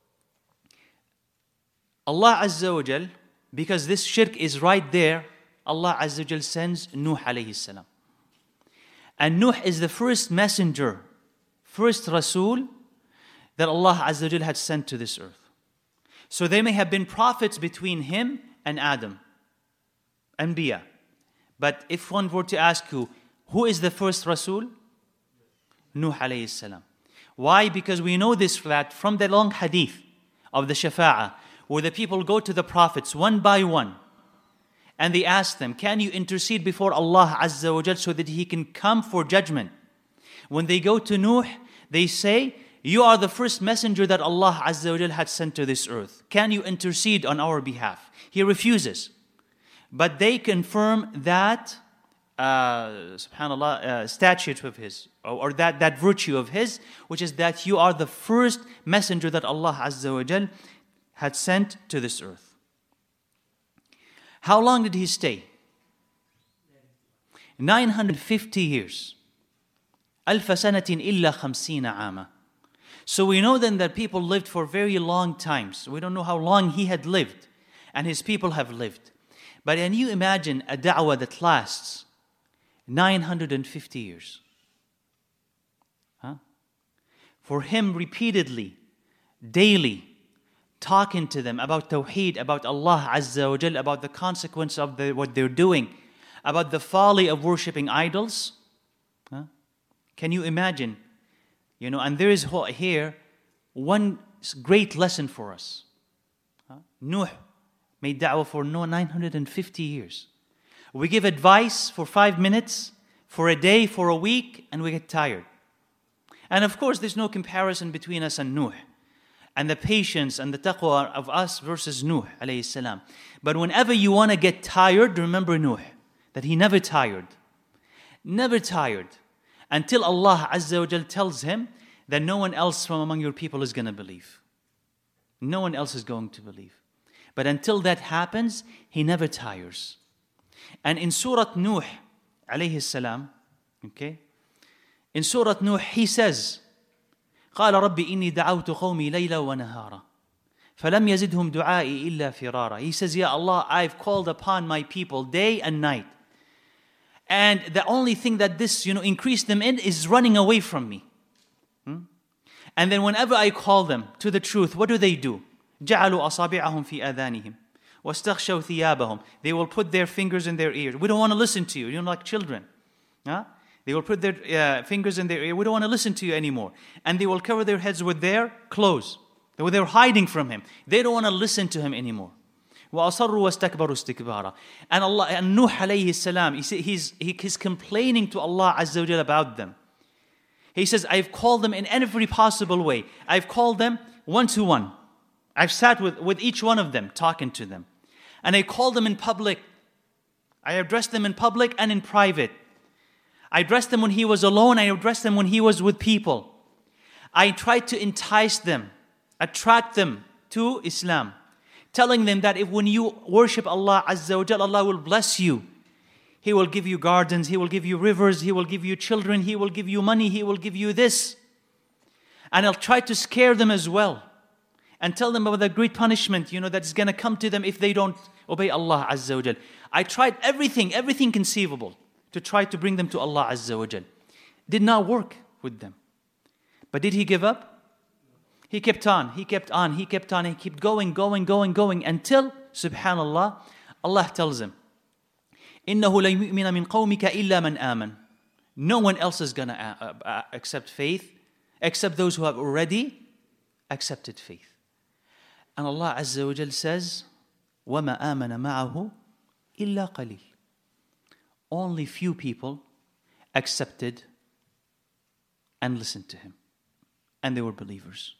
[SPEAKER 2] Allah Azza wa Jal, because this shirk is right there, Allah Azza wa Jal sends Nuh alayhi salam. And Nuh is the first messenger, first Rasul that Allah Azza wa Jal had sent to this earth. So there may have been prophets between him and Adam, Anbiya. But if one were to ask you, who is the first Rasul? Nuh alayhi salam. Why? Because we know this from the long hadith of the Shafa'ah, where the people go to the prophets one by one, And they asked them, can you intercede before Allah Azza wa Jal so that He can come for judgment? When they go to Nuh, they say, you are the first messenger that Allah Azza wa Jal had sent to this earth. Can you intercede on our behalf? He refuses. But they confirm that, subhanAllah, statute of His, or that virtue of His, which is that you are the first messenger that Allah Azza wa Jal had sent to this earth. How long did he stay? 950 years. ألف سنة إلا 50 عاما. So we know then that people lived for very long times. We don't know how long he had lived and his people have lived. But can you imagine a da'wah that lasts 950 years? Huh? For him repeatedly, daily, talking to them about Tawheed, about Allah Azza wa Jal, about the consequence of what they're doing, about the folly of worshipping idols. Huh? Can you imagine? And there is here one great lesson for us. Nuh made da'wah for 950 years. We give advice for 5 minutes, for a day, for a week, and we get tired. And of course, there's no comparison between us and Nuh, and the patience and the taqwa of us versus Nuh alayhi salam. But whenever you want to get tired, remember Nuh, that he never tired. Never tired. Until Allah Azza wa Jal tells him that no one else from among your people is going to believe. No one else is going to believe. But until that happens, he never tires. And in Surah Nuh alayhi salam, okay, in Surah Nuh he says, قال رب إني دعوت قومي ليلا ونهارا فلم يزدهم دعائي إلا فرارا. He says, Ya Allah, I've called upon my people day and night. And the only thing that this, increased them in is running away from me. And then whenever I call them to the truth, what do? جعلوا أصابعهم في آذانهم واستغشوا ثيابهم. They will put their fingers in their ears. We don't want to listen to you. You're like children. Huh? They will put their fingers in their ear. We don't want to listen to you anymore. And they will cover their heads with their clothes. They're hiding from him. They don't want to listen to him anymore. وَأَصَرُّوا وَاسْتَكْبَرُوا اسْتِكْبَارًا. And Allah, and Nuh alayhi salam, he's complaining to Allah Azza wa Jalla about them. He says, I've called them in every possible way. I've called them one-to-one. I've sat with each one of them, talking to them. And I called them in public. I addressed them in public and in private. I addressed them when he was alone. I addressed them when he was with people. I tried to entice them, attract them to Islam, telling them that when you worship Allah Azza wa Jalla, Allah will bless you. He will give you gardens, He will give you rivers, He will give you children, He will give you money, He will give you this. And I'll try to scare them as well and tell them about the great punishment, that's going to come to them if they don't obey Allah Azza wa Jalla. I tried everything conceivable to try to bring them to Allah Azza wa Jal. Did not work with them. But did he give up? He kept on, he kept going until, subhanallah, Allah tells him, إِنَّهُ لَن يُؤْمِنَ مِنْ قَوْمِكَ إِلَّا مَنْ آمَنَ. No one else is going to accept faith except those who have already accepted faith. And Allah Azza wa Jal says, وَمَا آمَنَ مَعَهُ إِلَّا قَلِيلٌ. Only few people accepted and listened to him. And they were believers.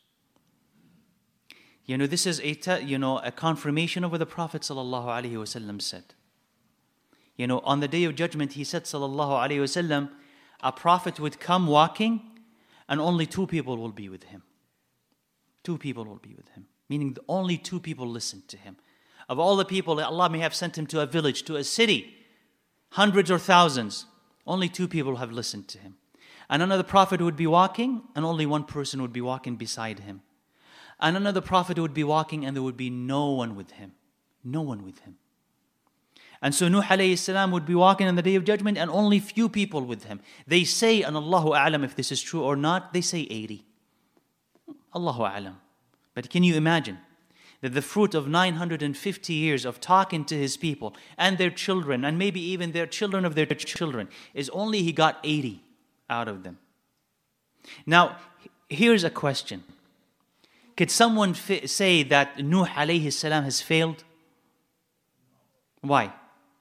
[SPEAKER 2] This is a confirmation of what the Prophet ﷺ said. On the day of judgment, he said, ﷺ, a prophet would come walking and only 2 people will be with him. 2 people will be with him. Meaning only 2 people listened to him. Of all the people, Allah may have sent him to a village, to a city, hundreds or thousands, only 2 people have listened to him. And another prophet would be walking, and only 1 person would be walking beside him. And another prophet would be walking, and there would be no one with him. No one with him. And so Nuh alayhi salam would be walking on the day of judgment, and only few people with him. They say, and Allahu a'lam if this is true or not, they say 80. Allahu a'lam. But can you imagine that the fruit of 950 years of talking to his people and their children, and maybe even their children of their children, is only he got 80 out of them. Now, here's a question. Could someone say that Nuh alayhi salam has failed? Why?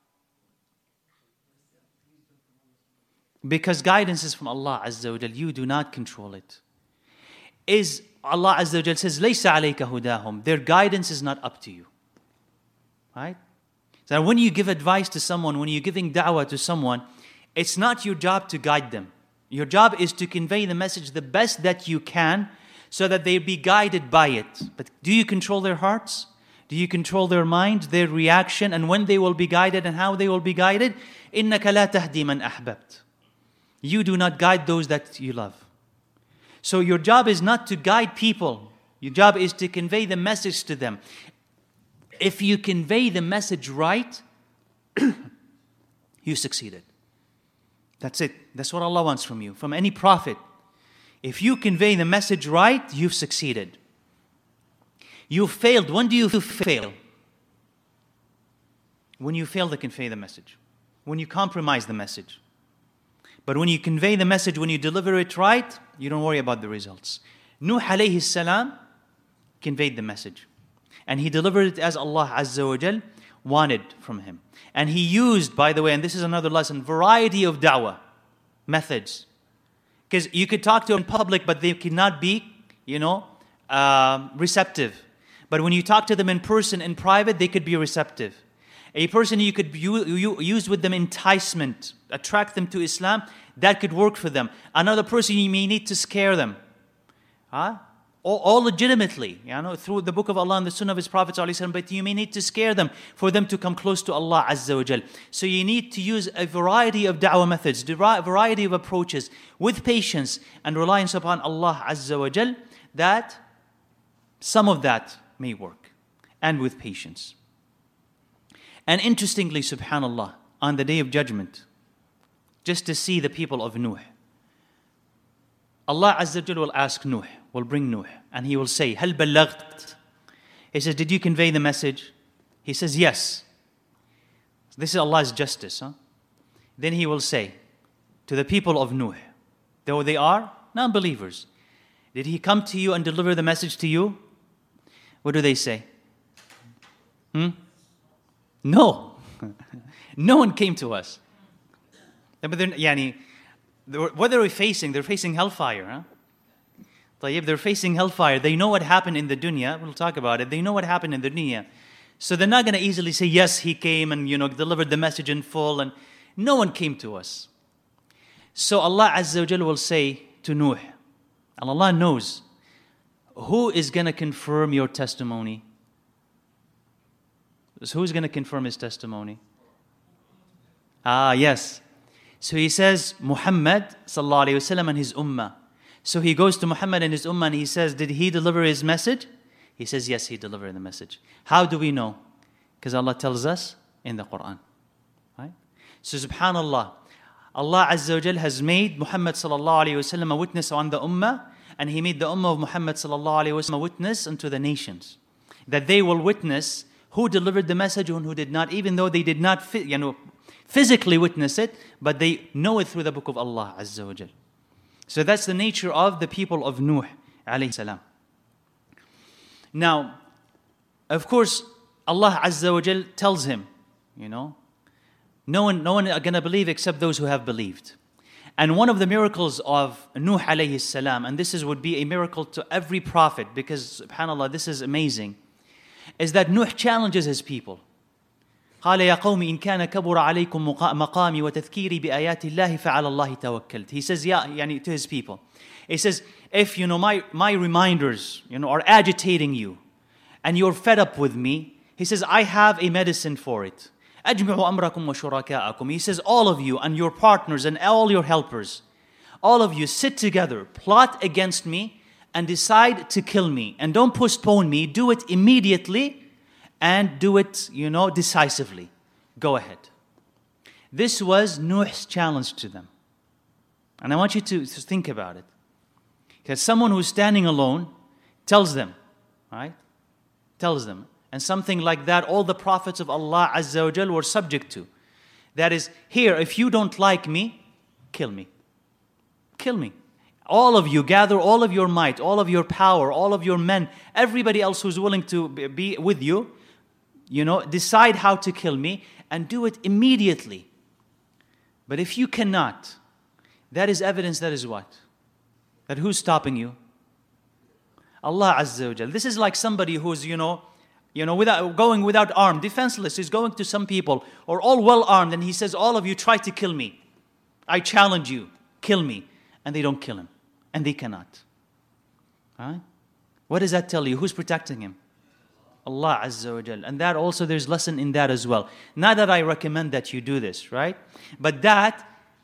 [SPEAKER 2] Because guidance is from Allah Azza wa Jal. You do not control it. Is Allah Azza wa Jal says, لَيْسَ عَلَيْكَ هُدَاهُمْ. Their guidance is not up to you. Right? So when you give advice to someone, when you're giving da'wah to someone, it's not your job to guide them. Your job is to convey the message the best that you can so that they be guided by it. But do you control their hearts? Do you control their mind, their reaction, and when they will be guided and how they will be guided? إِنَّكَ لَا تَهْدِي مَنْ أَحْبَبْتَ. You do not guide those that you love. So your job is not to guide people. Your job is to convey the message to them. If you convey the message right, you succeeded. That's it. That's what Allah wants from you, from any prophet. If you convey the message right, you've succeeded. You failed. When do you fail? When you fail to convey the message. When you compromise the message. But when you convey the message, when you deliver it right, you don't worry about the results. Nuh alayhi salam conveyed the message. And he delivered it as Allah Azza wa Jal wanted from him. And he used, by the way, and this is another lesson, variety of da'wah methods. Because you could talk to them in public, but they cannot be, receptive. But when you talk to them in person, in private, they could be receptive. A person you could use with them enticement, attract them to Islam, that could work for them. Another person you may need to scare them. All legitimately, through the book of Allah and the sunnah of His Prophet ﷺ, but you may need to scare them for them to come close to Allah Azza wa Jal. So you need to use a variety of da'wah methods, a variety of approaches with patience and reliance upon Allah Azza wa Jal, that some of that may work, and with patience. And interestingly, subhanallah, on the Day of Judgment, just to see the people of Nuh, Allah Azza wa Jal will ask Nuh, will bring Nuh, and He will say, هَلْ بَلَّغْتَ? He says, did you convey the message? He says, yes. This is Allah's justice. Then He will say to the people of Nuh, though they are non-believers, did he come to you and deliver the message to you? What do they say? No. No one came to us. But what are we facing? They're facing hellfire. They're facing hellfire. They know what happened in the dunya. We'll talk about it. They know what happened in the dunya. So they're not going to easily say, yes, he came and delivered the message in full. And no one came to us. So Allah Azza wa Jalla will say to Nuh, and Allah knows, who is going to confirm your testimony? So who's going to confirm his testimony? Yes. So he says, Muhammad sallallahu alayhi wasallam and his ummah. So he goes to Muhammad and his ummah and he says, did he deliver his message? He says, yes, he delivered the message. How do we know? Because Allah tells us in the Quran. Right? So subhanallah, Allah Azza wa Jal has made Muhammad sallallahu alayhi wasallam a witness on the ummah, and He made the ummah of Muhammad sallallahu alayhi wasallam a witness unto the nations. That they will witness who delivered the message and who did not, even though they did not physically witness it, but they know it through the book of Allah Azza wa Jal. So that's the nature of the people of Nuh alayhi salam. Now, of course, Allah Azza wa Jal tells him, no one are going to believe except those who have believed. And one of the miracles of Nuh alayhi salam, and this would be a miracle to every prophet, because subhanAllah, this is amazing, is that Nuh challenges his people. قال يا قوم إن كان كبر عليكم مقامي وتذكيري بآيات الله فعلى الله توكلت. He says, to his people. He says, if my reminders are agitating you, and you're fed up with me, he says, I have a medicine for it. أجمعوا أمركم وشركاءكم. He says, all of you and your partners and all your helpers, all of you sit together, plot against me, and decide to kill me. And don't postpone me. Do it immediately, and do it, decisively. Go ahead. This was Nuh's challenge to them. And I want you to think about it. Because someone who's standing alone tells them, right? Tells them. And something like that, all the prophets of Allah Azza wa Jal were subject to. That is, here, if you don't like me, kill me. Kill me. All of you, gather all of your might, all of your power, all of your men, everybody else who's willing to be with you, decide how to kill me and do it immediately. But if you cannot, That is evidence, that is what? That who's stopping you? Allah Azza wa Jal. This is like somebody who's, without arm, defenseless. He's going to some people, or all well armed, and he says, all of you try to kill me. I challenge you, kill me. And they don't kill him. And they cannot. Right? What does that tell you? Who's protecting him? Allah Azza wa Jal. And that also, there's lesson in that as well. Not that I recommend that you do this, right? But that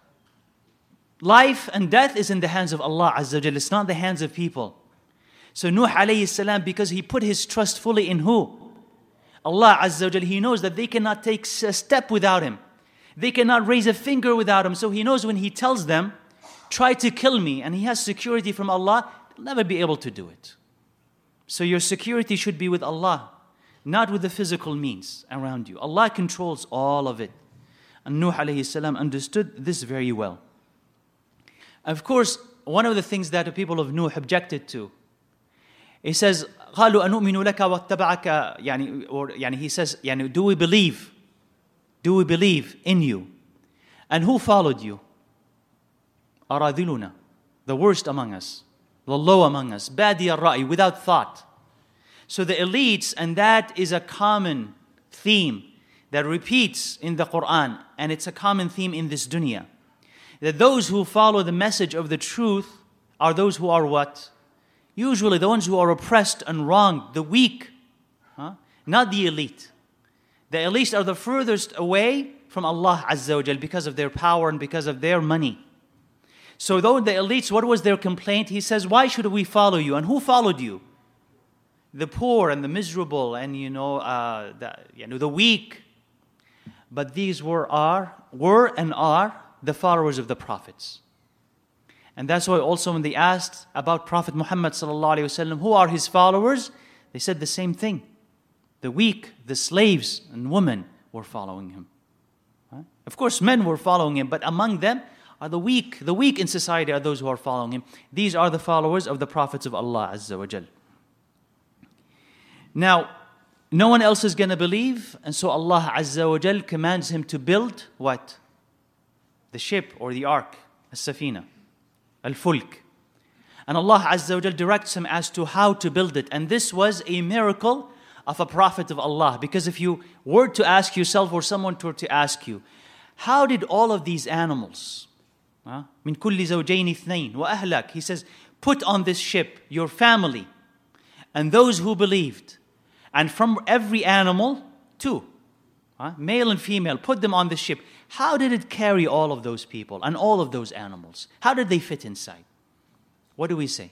[SPEAKER 2] life and death is in the hands of Allah Azza wa Jal. It's not the hands of people. So Nuh alayhi salam, because he put his trust fully in who? Allah Azza wa Jal. He knows that they cannot take a step without him. They cannot raise a finger without him. So he knows when he tells them, try to kill me, and he has security from Allah, they'll never be able to do it. So your security should be with Allah, not with the physical means around you. Allah controls all of it. And Nuh alayhi salam understood this very well. Of course, one of the things that the people of Nuh objected to, he says, قالوا أنؤمن لك واتبعك he says, do we believe? Do we believe in you? And who followed you? أراذلنا, the worst among us, the low among us, بادي الرأي, without thought. So the elites, and that is a common theme that repeats in the Quran, and it's a common theme in this dunya, that those who follow the message of the truth are those who are what? Usually the ones who are oppressed and wronged, the weak, not the elite. The elites are the furthest away from Allah Azza wa Jal because of their power and because of their money. So though the elites, what was their complaint? He says, why should we follow you? And who followed you? The poor and the miserable and the weak. But these were and are the followers of the prophets. And that's why also when they asked about Prophet Muhammad sallallahu alaihi wasallam, who are his followers? They said the same thing. The weak, the slaves and women were following him. Right? Of course, men were following him, but among them are the weak. The weak in society are those who are following him. These are the followers of the prophets of Allah Azza wa Jal. Now, no one else is going to believe, and so Allah Azza wa Jal commands him to build what? The ship or the ark, as-safina, al-fulk. And Allah Azza wa Jal directs him as to how to build it. And this was a miracle of a prophet of Allah. Because if you were to ask yourself, or someone were to ask you, how did all of these animals, min kulli zawjayn ithnayn wa ahlak, he says, put on this ship your family and those who believed, and from every animal, two, male and female, put them on the ship. How did it carry all of those people and all of those animals? How did they fit inside? What do we say?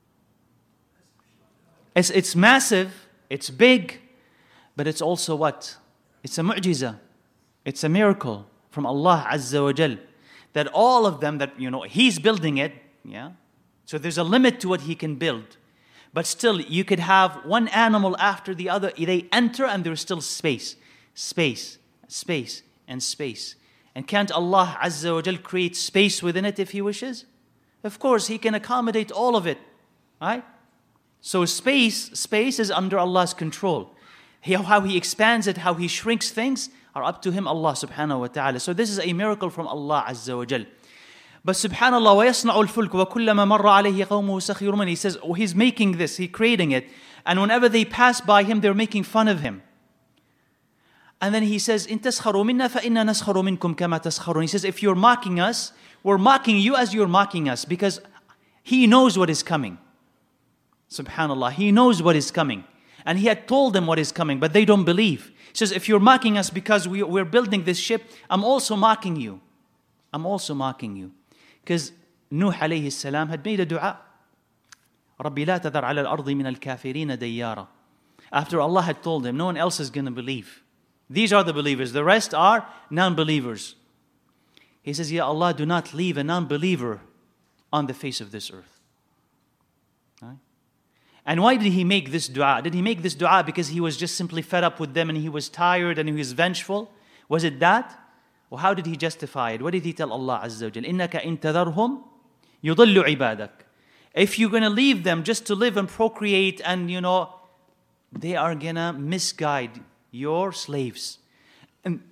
[SPEAKER 2] It's massive, it's big, but it's also what? It's a mu'jiza. It's a miracle from Allah Azza wa Jal. That all of them, that He's building it, so there's a limit to what He can build. But still, you could have one animal after the other. They enter and there's still space, space, space, and space. And can't Allah Azza wa Jal create space within it if He wishes? Of course, He can accommodate all of it, right? So space is under Allah's control. How He expands it, how He shrinks things are up to Him, Allah subhanahu wa ta'ala. So this is a miracle from Allah Azza wa Jal. But subhanallah, وَيَصْنَعُ الْفُلْكُ وَكُلَّمَا مَرَّ عَلَيْهِ قَوْمُهُ سَخِرُوا مِنْهُ. He says, He's making this, He's creating it. And whenever they pass by Him, they're making fun of Him. And then He says, إِن تَسْخَرُوا مِنَّا فَإِنَّا نَسْخَرُ مِنْكُمْ كَمَا تَسْخَرُونَ. He says, if you're mocking us, we're mocking you as you're mocking us, because He knows what is coming. Subhanallah, He knows what is coming. And He had told them what is coming, but they don't believe. He says, if you're mocking us because we're building this ship, I'm also mocking you. I'm also mocking you. Because Nuh alayhi salam had made a dua. رَبِّ لَا تَذَرْ عَلَى الْأَرْضِ مِنَ الْكَافِرِينَ دَيَّارًا. After Allah had told him, no one else is going to believe. These are the believers. The rest are non-believers. He says, Ya Allah, do not leave a non-believer on the face of this earth. Right? And why did He make this dua? Did He make this dua because He was just simply fed up with them and He was tired and He was vengeful? Was it that? Or how did He justify it? What did He tell Allah Azza wa Jal? إِنَّكَ إِن تَذَرْهُمْ يُضِلُّ عِبَادَكَ. If you're going to leave them just to live and procreate and, they are going to misguide your slaves. And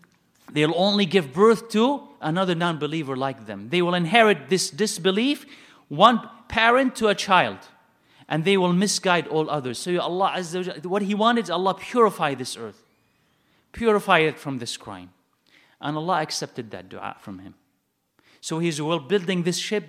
[SPEAKER 2] they'll only give birth to another non-believer like them. They will inherit this disbelief, one parent to a child, and they will misguide all others. So Allah Azza wa Jalla, what He wanted is Allah purify this earth. Purify it from this crime. And Allah accepted that dua from him. So he's building this ship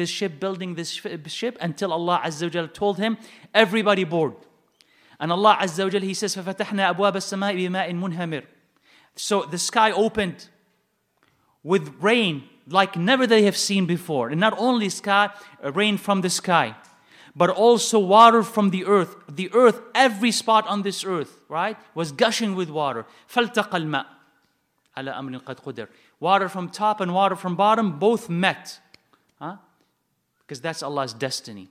[SPEAKER 2] until Allah Azza wa Jalla told him, everybody board. And Allah Azza wa Jalla, He says, فَفَتَحْنَا أَبْوَابَ السَّمَاءِ بِمَاءٍ مُنْهَمِرٍ. So the sky opened with rain like never they have seen before. And not only rain from the sky, but also water from the earth. The earth, every spot on this earth, right, was gushing with water. فَالْتَقَى الْمَاء عَلَى أَمْرٍ قَدْ قُدِرٍ. Water from top and water from bottom both met. Because that's Allah's destiny.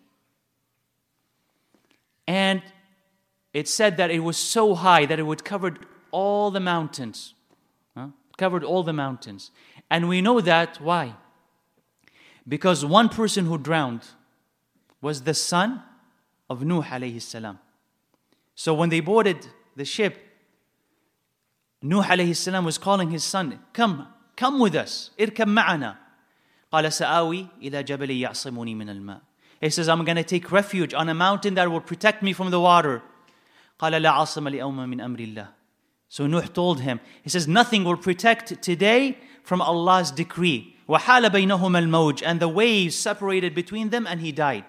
[SPEAKER 2] And it said that it was so high that it would cover all the mountains. Covered all the mountains. And we know that, why? Because one person who drowned was the son of Nuh alayhi salam. So when they boarded the ship, Nuh alayhi salam was calling his son, come with us, irkab ma'ana. قال سآوي إلى جبل يعصمني من الماء. He says, I'm going to take refuge on a mountain that will protect me from the water. قال لا عاصم اليوم من أمر الله. So Nuh told him, he says, nothing will protect today from Allah's decree. وحال بينهما الموج, and the waves separated between them, and he died.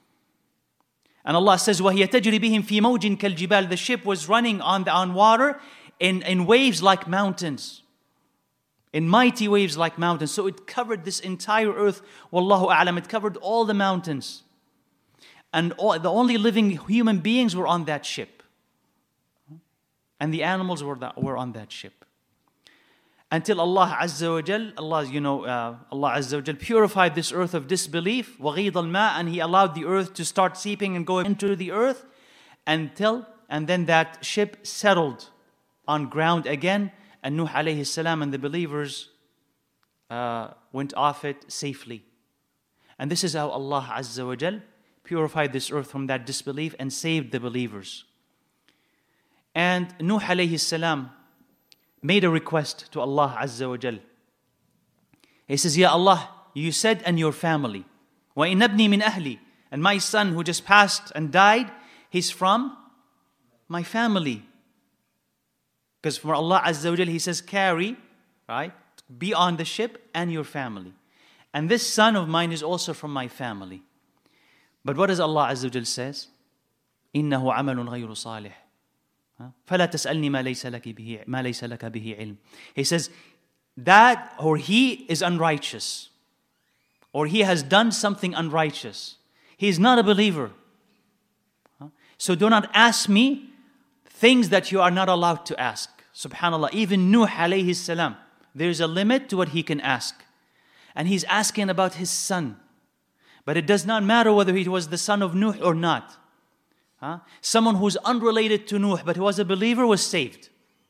[SPEAKER 2] And Allah says, وَهِيَ تَجْرِي بِهِمْ فِي مَوْجٍ كَالْجِبَالِ. The ship was running on water in waves like mountains. In mighty waves like mountains. So it covered this entire earth. Wallahu a'lam. It covered all the mountains. And the only living human beings were on that ship. And the animals were on that ship. Until Allah Azza wa Jal, Allah Azza wa Jal purified this earth of disbelief, وَغِيضَ الْمَاء, and He allowed the earth to start seeping and going into the earth, and then that ship settled on ground again, and Nuh alayhi salam and the believers went off it safely. And this is how Allah Azza wa Jal purified this earth from that disbelief and saved the believers. And Nuh alayhi salam made a request to Allah Azza wa Jal. He says, Ya Allah, you said, and your family. وَإِنَّ ابْنِي مِنْ أَهْلِي. And my son who just passed and died, he's from my family. Because for Allah Azza wa Jal, He says, carry, right? Be on the ship and your family. And this son of mine is also from my family. But what does Allah Azza wa Jal says? إِنَّهُ عَمَلٌ غَيْرُ صَالِحٍ. فَلَا تَسْأَلْنِي مَا لَيْسَ لَكَ بِهِ عِلْمٍ. He says, that or he is unrighteous, or he has done something unrighteous. He is not a believer. So do not ask me things that you are not allowed to ask. Subhanallah, even Nuh alayhi salam, there is a limit to what he can ask. And he's asking about his son. But it does not matter whether he was the son of Nuh or not. Someone who's unrelated to Nuh but who was a believer was saved.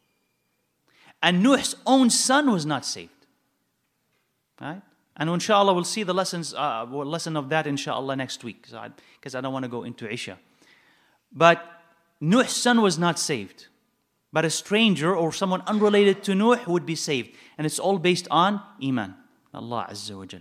[SPEAKER 2] And Nuh's own son was not saved. Right? And inshallah we'll see the lesson of that inshallah next week, because I don't want to go into Isha. But Nuh's son was not saved. But a stranger or someone unrelated to Nuh would be saved. And it's all based on Iman. Allah Azza wa Jal.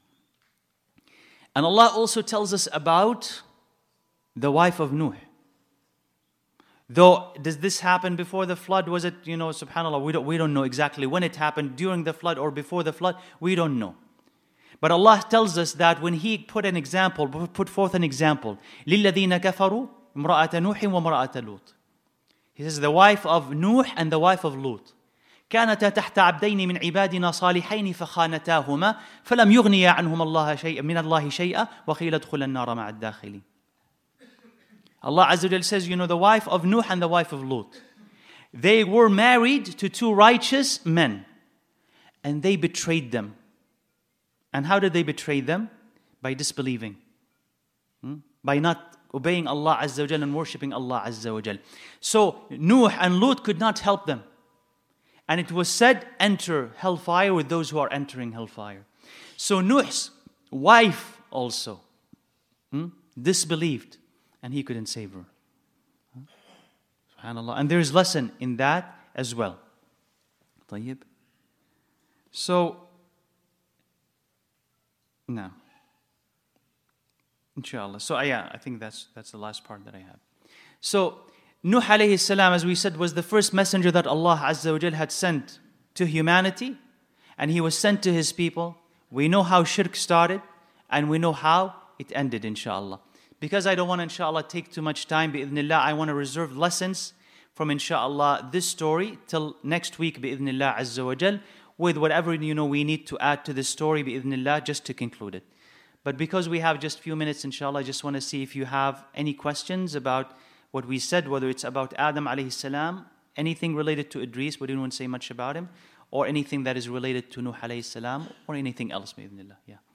[SPEAKER 2] And Allah also tells us about the wife of Nuh. Though, does this happen before the flood? Was it, subhanAllah, we don't know exactly when it happened, during the flood or before the flood. We don't know. But Allah tells us that when He put forth an example, لِلَّذِينَ كَفَرُوا امْرَأَةَ نُوحٍ وَامْرَأَةَ لُوطٍ. He says the wife of Nuh and the wife of Lut. كانتا تحت عبدين من عبادنا صالحين فخانتاهما فلم يغنيا عنهما من الله شيئا وقيل ادخلا النار مع الداخلين. Allah Azza wa Jal says, the wife of Nuh and the wife of Lut. They were married to two righteous men. And they betrayed them. And how did they betray them? By disbelieving. By not obeying Allah Azza wa Jal and worshipping Allah Azza wa Jal. So Nuh and Lut could not help them. And it was said, enter hellfire with those who are entering hellfire. So Nuh's wife also disbelieved. And he couldn't save her. SubhanAllah. And there is lesson in that as well. طيب. So, no. Inshallah. So, I think that's the last part that I have. So, Nuh alayhi salam, as we said, was the first messenger that Allah Azza wa Jal had sent to humanity, and he was sent to his people. We know how shirk started, and we know how it ended, inshallah. Because I don't want to, inshallah, take too much time, bi'idhnillah, I want to reserve lessons from, inshallah, this story till next week, bi'idhnillah Azza wa Jal, with whatever, we need to add to this story, bi'idhnillah, just to conclude it. But because we have just a few minutes, inshallah, I just want to see if you have any questions about what we said, whether it's about Adam alayhi salam, anything related to Idris, we didn't want to say much about him, or anything that is related to Nuh alayhi salam, or anything else, bi'idhnillah. Yeah.